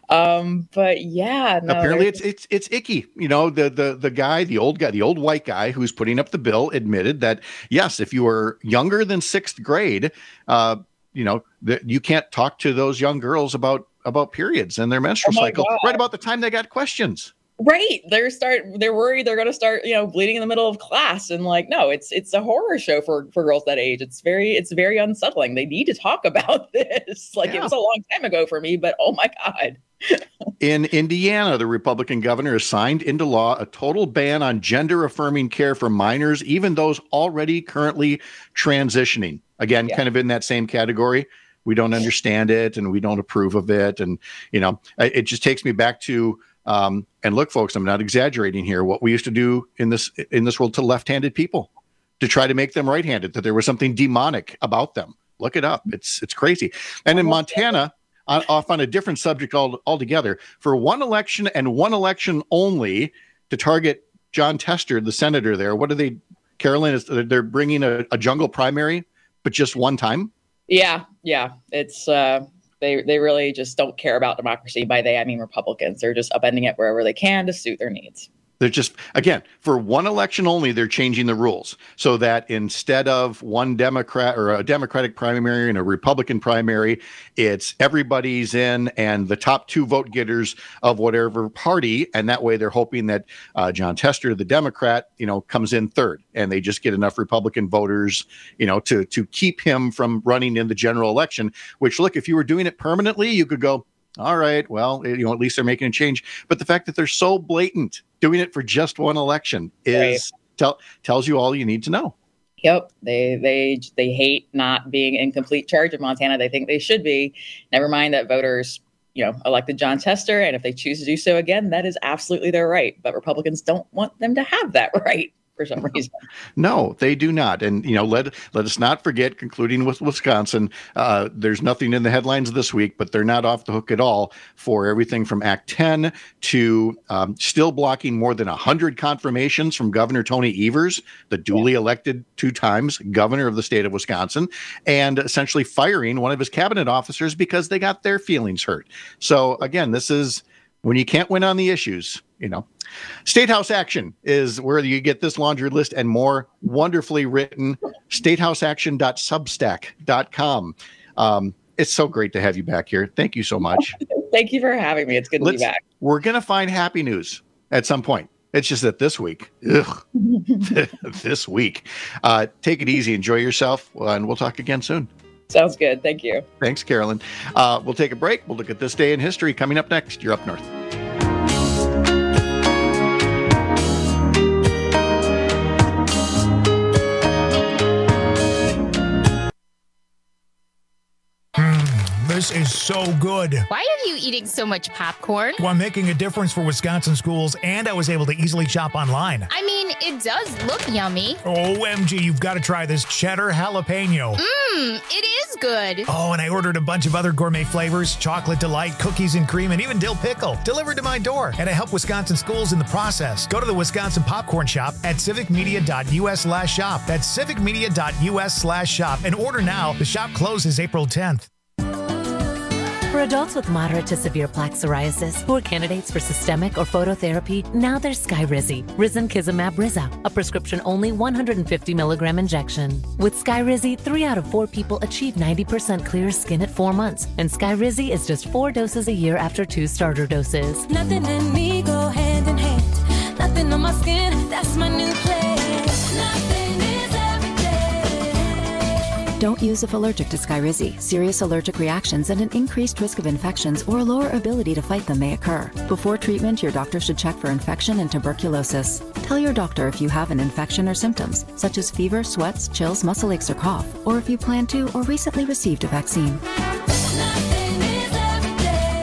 Um, but yeah, no, apparently it's, it's, it's icky. You know, the, the, the guy, the old guy, the old white guy who's putting up the bill admitted that, yes, if you are younger than sixth grade, uh, you know, that you can't talk to those young girls about, about periods and their menstrual Oh my cycle God. right about the time they got questions. Right. They're start they're worried they're gonna start, you know, bleeding in the middle of class. And like, no, it's it's a horror show for, for girls that age. It's very it's very unsettling. They need to talk about this. Like, Yeah. it was a long time ago for me, but oh my God. In Indiana, the Republican governor has signed into law a total ban on gender affirming care for minors, even those already currently transitioning. Again, Yeah. kind of in that same category. We don't understand it and we don't approve of it. And, you know, it it just takes me back to Um, and look, folks, I'm not exaggerating here. What we used to do in this in this world to left-handed people to try to make them right-handed, that there was something demonic about them. Look it up. It's it's crazy. And in Montana, on, off on a different subject all, altogether, for one election and one election only to target John Tester, the senator there. What are they, Carolyn? Is they're bringing a, a jungle primary, but just one time? Yeah, yeah. It's uh they they really just don't care about democracy. By they, I mean Republicans. They're just upending it wherever they can to suit their needs. They're just, again, for one election only, they're changing the rules so that instead of one Democrat or a Democratic primary and a Republican primary, it's everybody's in and the top two vote getters of whatever party. And that way they're hoping that uh, John Tester, the Democrat, you know, comes in third and they just get enough Republican voters, you know, to, to keep him from running in the general election, which, look, if you were doing it permanently, you could go, all right, well, you know, at least they're making a change. But the fact that they're so blatant, doing it for just one election is Right. tell, tells you all you need to know. Yep, they they they hate not being in complete charge of Montana. They think they should be. Never mind that voters, you know, elected John Tester, and if they choose to do so again, that is absolutely their right. But Republicans don't want them to have that right for some reason. No, they do not. And, you know, let let us not forget, concluding with Wisconsin, uh, there's nothing in the headlines this week, but they're not off the hook at all for everything from Act ten to um, still blocking more than one hundred confirmations from Governor Tony Evers, the duly elected two times governor of the state of Wisconsin, and essentially firing one of his cabinet officers because they got their feelings hurt. So, again, this is when you can't win on the issues, you know. State House Action is where you get this laundry list and more wonderfully written. statehouse action dot substack dot com. Um, it's so great to have you back here. Thank you so much. Thank you for having me. It's good to Let's- be back. We're going to find happy news at some point. It's just that this week, ugh, this week, uh, take it easy, enjoy yourself, and we'll talk again soon. Sounds good. Thank you. Thanks, Carolyn. Uh, we'll take a break. We'll look at this day in history coming up next. You're Up North. This is so good. Why are you eating so much popcorn? Well, I'm making a difference for Wisconsin schools, and I was able to easily shop online. I mean, it does look yummy. O M G, you've got to try this cheddar jalapeno. Mmm, it is good. Oh, and I ordered a bunch of other gourmet flavors, chocolate delight, cookies and cream, and even dill pickle, delivered to my door. And I help Wisconsin schools in the process. Go to the Wisconsin Popcorn Shop at civicmedia.us slash shop. That's civicmedia.us slash shop. And order now. The shop closes April tenth. For adults with moderate to severe plaque psoriasis who are candidates for systemic or phototherapy, now there's Skyrizi, Risankizumab Riza, a prescription-only one hundred fifty milligram injection. With Skyrizi, three out of four people achieve ninety percent clear skin at four months, and Skyrizi is just four doses a year after two starter doses. Nothing in me go hand in hand. Nothing on my skin, that's my new place. Nothing is everyday. Don't use if allergic to Skyrizi. Serious allergic reactions and an increased risk of infections or a lower ability to fight them may occur. Before treatment, your doctor should check for infection and tuberculosis. Tell your doctor if you have an infection or symptoms, such as fever, sweats, chills, muscle aches, or cough, or if you plan to or recently received a vaccine. Nothing is everyday.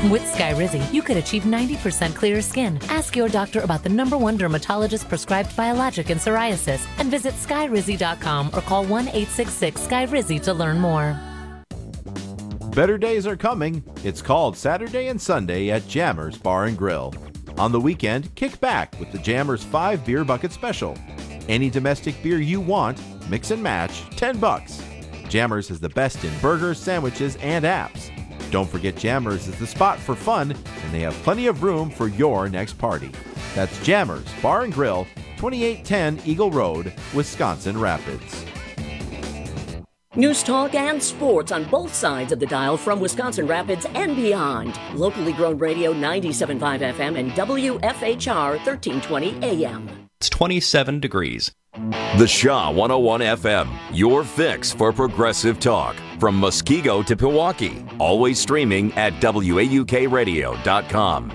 With Skyrizi, you could achieve ninety percent clearer skin. Ask your doctor about the number one dermatologist prescribed biologic in psoriasis and visit skyrizi dot com or call one eight six six Skyrizi to learn more. Better days are coming. It's called Saturday and Sunday at Jammers Bar and Grill. On the weekend, kick back with the Jammers five Beer Bucket Special. Any domestic beer you want, mix and match, ten bucks. Jammers is the best in burgers, sandwiches, and apps. Don't forget Jammers is the spot for fun, and they have plenty of room for your next party. That's Jammers Bar and Grill, twenty-eight ten Eagle Road, Wisconsin Rapids. News talk and sports on both sides of the dial from Wisconsin Rapids and beyond. Locally grown radio ninety-seven point five F M and W F H R thirteen twenty A M. It's twenty-seven degrees. The Shaw one oh one F M, your fix for progressive talk. From Muskego to Pewaukee. Always streaming at W A U K radio dot com.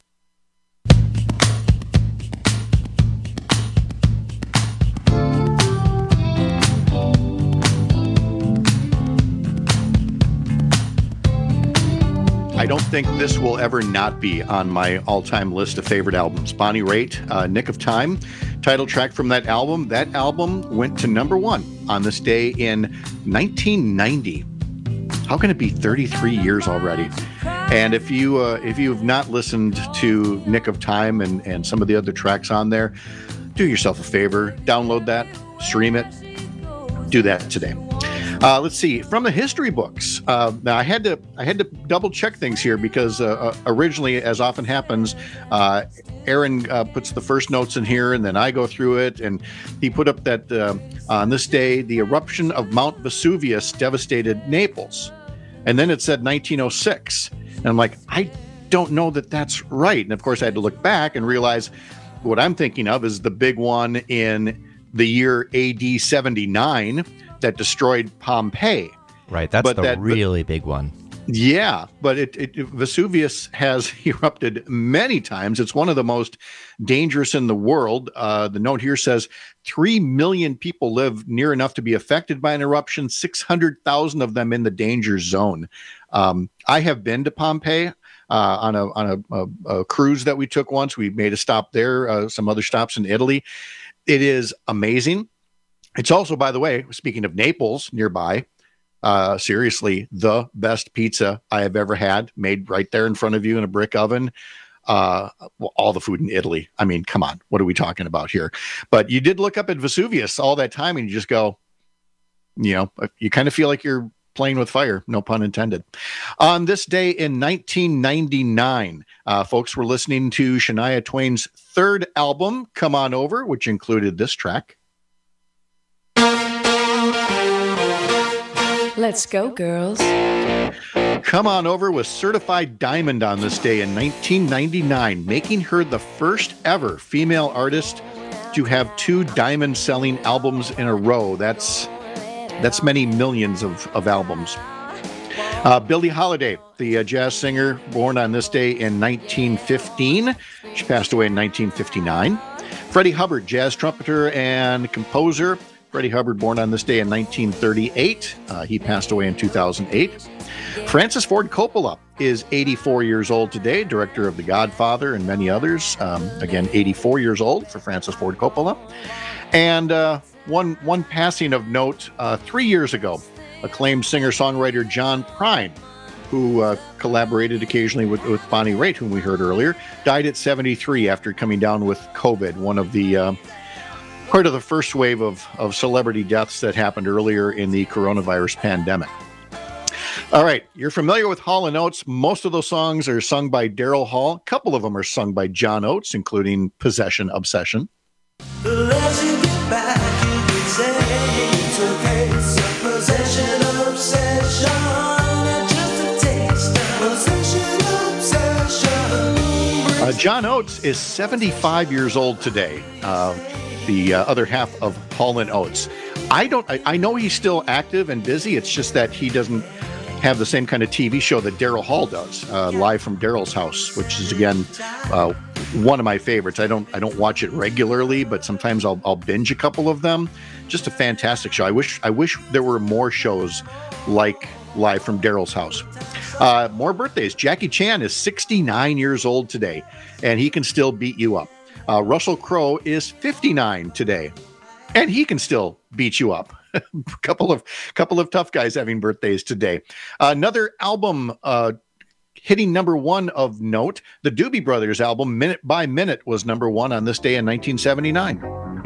I don't think this will ever not be on my all-time list of favorite albums. Bonnie Raitt, uh, Nick of Time, title track from that album. That album went to number one on this day in nineteen ninety. How can it be thirty-three years already? And if you uh, if you've not listened to Nick of Time and, and some of the other tracks on there, do yourself a favor, download that, stream it, do that today. Uh, let's see, from the history books. Uh, now I had to I had to double check things here because uh, uh, originally, as often happens, uh, Aaron uh, puts the first notes in here, and then I go through it. And he put up that uh, on this day, the eruption of Mount Vesuvius devastated Naples, and then it said nineteen oh six, and I'm like, I don't know that that's right. And of course, I had to look back and realize what I'm thinking of is the big one in the year A D seventy-nine. That destroyed Pompeii. Right, that's but the that, really big one. Yeah, but it, it Vesuvius has erupted many times. It's one of the most dangerous in the world. Uh, the note here says three million people live near enough to be affected by an eruption, six hundred thousand of them in the danger zone. Um, I have been to Pompeii uh, on, a, on a, a, a cruise that we took once. We made a stop there, uh, some other stops in Italy. It is amazing. It's also, by the way, speaking of Naples nearby, uh, seriously, the best pizza I have ever had, made right there in front of you in a brick oven. Uh, well, all the food in Italy. I mean, come on, what are we talking about here? But you did look up at Vesuvius all that time and you just go, you know, you kind of feel like you're playing with fire, no pun intended. On this day in nineteen ninety-nine, uh, folks were listening to Shania Twain's third album, Come On Over, which included this track. Let's go, girls. Come On Over was certified diamond on this day in nineteen ninety-nine, making her the first ever female artist to have two diamond selling albums in a row. That's that's many millions of, of albums. Uh, Billie Holiday, the uh, jazz singer, born on this day in nineteen fifteen. She passed away in nineteen fifty-nine. Freddie Hubbard, jazz trumpeter and composer. Freddie Hubbard, born on this day in nineteen thirty-eight. Uh, he passed away in two thousand eight. Francis Ford Coppola is eighty-four years old today, director of The Godfather and many others. Um, again, eighty-four years old for Francis Ford Coppola. And uh, one, one passing of note, uh, three years ago, acclaimed singer-songwriter John Prine, who uh, collaborated occasionally with, with Bonnie Raitt, whom we heard earlier, died at seventy-three after coming down with COVID, one of the... Uh, part of the first wave of, of celebrity deaths that happened earlier in the coronavirus pandemic. All right, you're familiar with Hall and Oates. Most of those songs are sung by Daryl Hall. A couple of them are sung by John Oates, including Possession, Obsession. Let you get back, you can say it's okay. So possession, obsession, and just a taste of possession, obsession. Uh, John Oates is seventy-five years old today. Uh, the uh, other half of Hall and Oates. I don't. I, I know he's still active and busy. It's just that he doesn't have the same kind of T V show that Daryl Hall does, uh, Live from Daryl's House, which is again uh, one of my favorites. I don't. I don't watch it regularly, but sometimes I'll, I'll binge a couple of them. Just a fantastic show. I wish. I wish there were more shows like live from Daryl's house. Uh, more birthdays. Jackie Chan is sixty-nine years old today, and he can still beat you up. Uh, Russell Crowe is fifty-nine today, and he can still beat you up. A couple of couple of tough guys having birthdays today. Uh, another album uh, hitting number one of note, the Doobie Brothers album, Minute by Minute, was number one on this day in nineteen seventy-nine.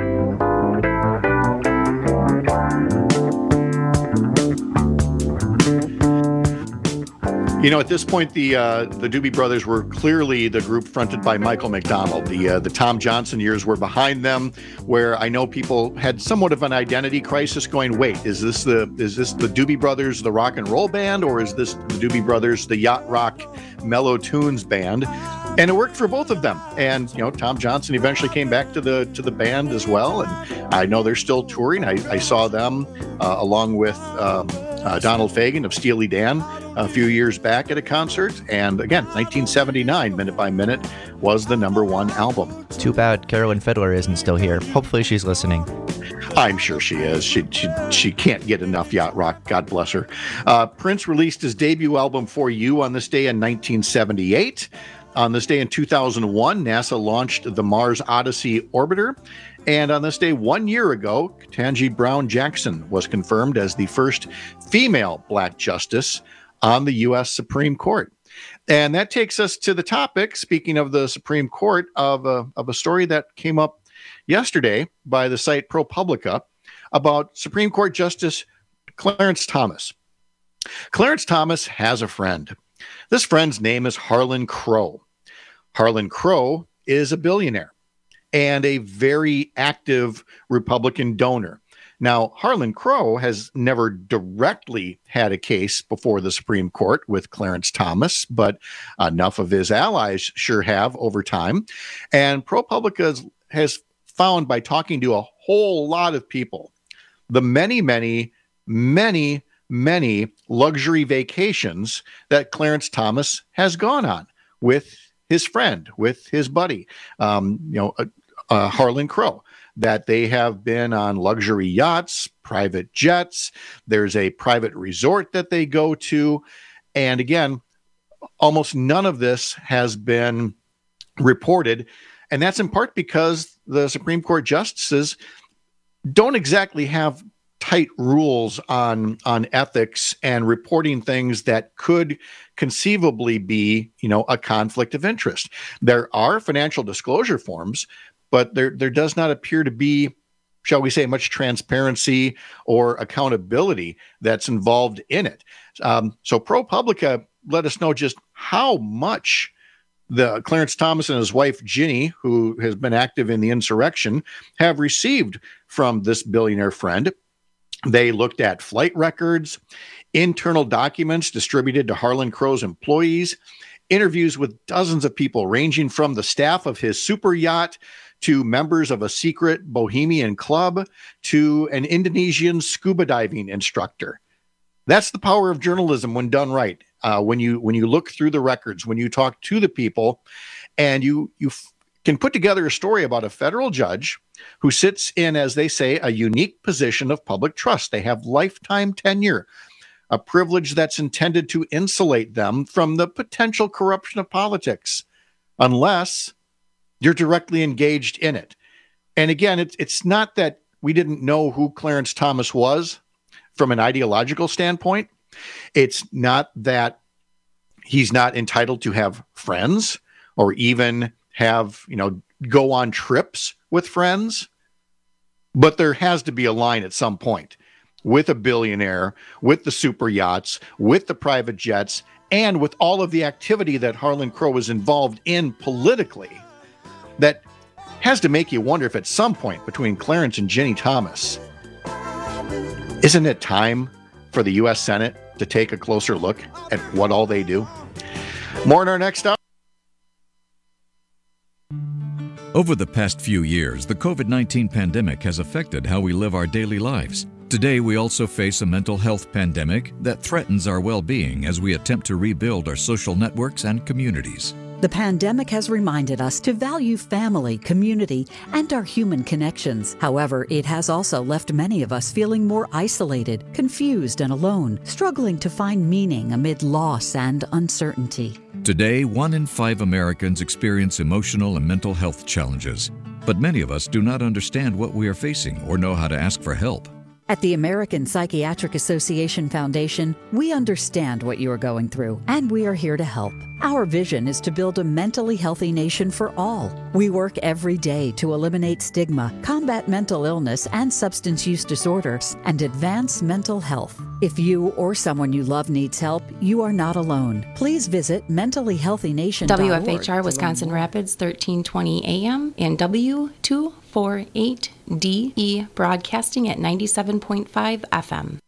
You know, at this point, the uh, the Doobie Brothers were clearly the group fronted by Michael McDonald. The uh, the Tom Johnson years were behind them, where I know people had somewhat of an identity crisis, going, "Wait, is this the is this the Doobie Brothers, the rock and roll band, or is this the Doobie Brothers, the yacht rock mellow tunes band?" And it worked for both of them. And you know, Tom Johnson eventually came back to the to the band as well. And I know they're still touring. I, I saw them uh, along with um, uh, Donald Fagen of Steely Dan a few years back at a concert. And again, nineteen seventy-nine, Minute by Minute, was the number one album. Too bad Carolyn Fiddler isn't still here. Hopefully she's listening. I'm sure she is. She she, she can't get enough yacht rock. God bless her. Uh, Prince released his debut album For You on this day in nineteen seventy-eight. On this day in two thousand one, NASA launched the Mars Odyssey orbiter. And on this day one year ago, Ketanji Brown Jackson was confirmed as the first female black justice on the U S Supreme Court. And that takes us to the topic, speaking of the Supreme Court, of a, of a story that came up yesterday by the site ProPublica about Supreme Court Justice Clarence Thomas. Clarence Thomas has a friend. This friend's name is Harlan Crow. Harlan Crow is a billionaire and a very active Republican donor. Now, Harlan Crow has never directly had a case before the Supreme Court with Clarence Thomas, but enough of his allies sure have over time. And ProPublica has found, by talking to a whole lot of people, the many, many, many, many luxury vacations that Clarence Thomas has gone on with his friend, with his buddy, um, you know, uh, uh, Harlan Crow, that they have been on luxury yachts, private jets. There's a private resort that they go to. And again, almost none of this has been reported. And that's in part because the Supreme Court justices don't exactly have tight rules on on ethics and reporting things that could conceivably be, you know, a conflict of interest. There are financial disclosure forms, but there there does not appear to be, shall we say, much transparency or accountability that's involved in it. Um, so ProPublica let us know just how much the Clarence Thomas and his wife, Ginny, who has been active in the insurrection, have received from this billionaire friend. They looked at flight records, internal documents distributed to Harlan Crow's employees, interviews with dozens of people ranging from the staff of his super yacht to members of a secret bohemian club to an Indonesian scuba diving instructor. That's the power of journalism when done right. Uh, when you when you look through the records, when you talk to the people, and you you f- can put together a story about a federal judge who sits in, as they say, a unique position of public trust. They have lifetime tenure, a privilege that's intended to insulate them from the potential corruption of politics, unless you're directly engaged in it. And again, it's it's not that we didn't know who Clarence Thomas was from an ideological standpoint. It's not that he's not entitled to have friends or even have, you know, go on trips with friends. But there has to be a line at some point with a billionaire, with the super yachts, with the private jets, and with all of the activity that Harlan Crow was involved in politically, that has to make you wonder if at some point between Clarence and Ginny Thomas, isn't it time for the U S Senate to take a closer look at what all they do? More in our next hour. Over the past few years, the covid nineteen pandemic has affected how we live our daily lives. Today, we also face a mental health pandemic that threatens our well-being as we attempt to rebuild our social networks and communities. The pandemic has reminded us to value family, community, and our human connections. However, it has also left many of us feeling more isolated, confused, and alone, struggling to find meaning amid loss and uncertainty. Today, one in five Americans experience emotional and mental health challenges, but many of us do not understand what we are facing or know how to ask for help. At the American Psychiatric Association Foundation, we understand what you are going through, and we are here to help. Our vision is to build a mentally healthy nation for all. We work every day to eliminate stigma, combat mental illness and substance use disorders, and advance mental health. If you or someone you love needs help, you are not alone. Please visit mentally healthy nation dot org. W F H R Wisconsin Rapids, thirteen twenty A M, and W two forty-eight D E broadcasting at ninety-seven point five F M.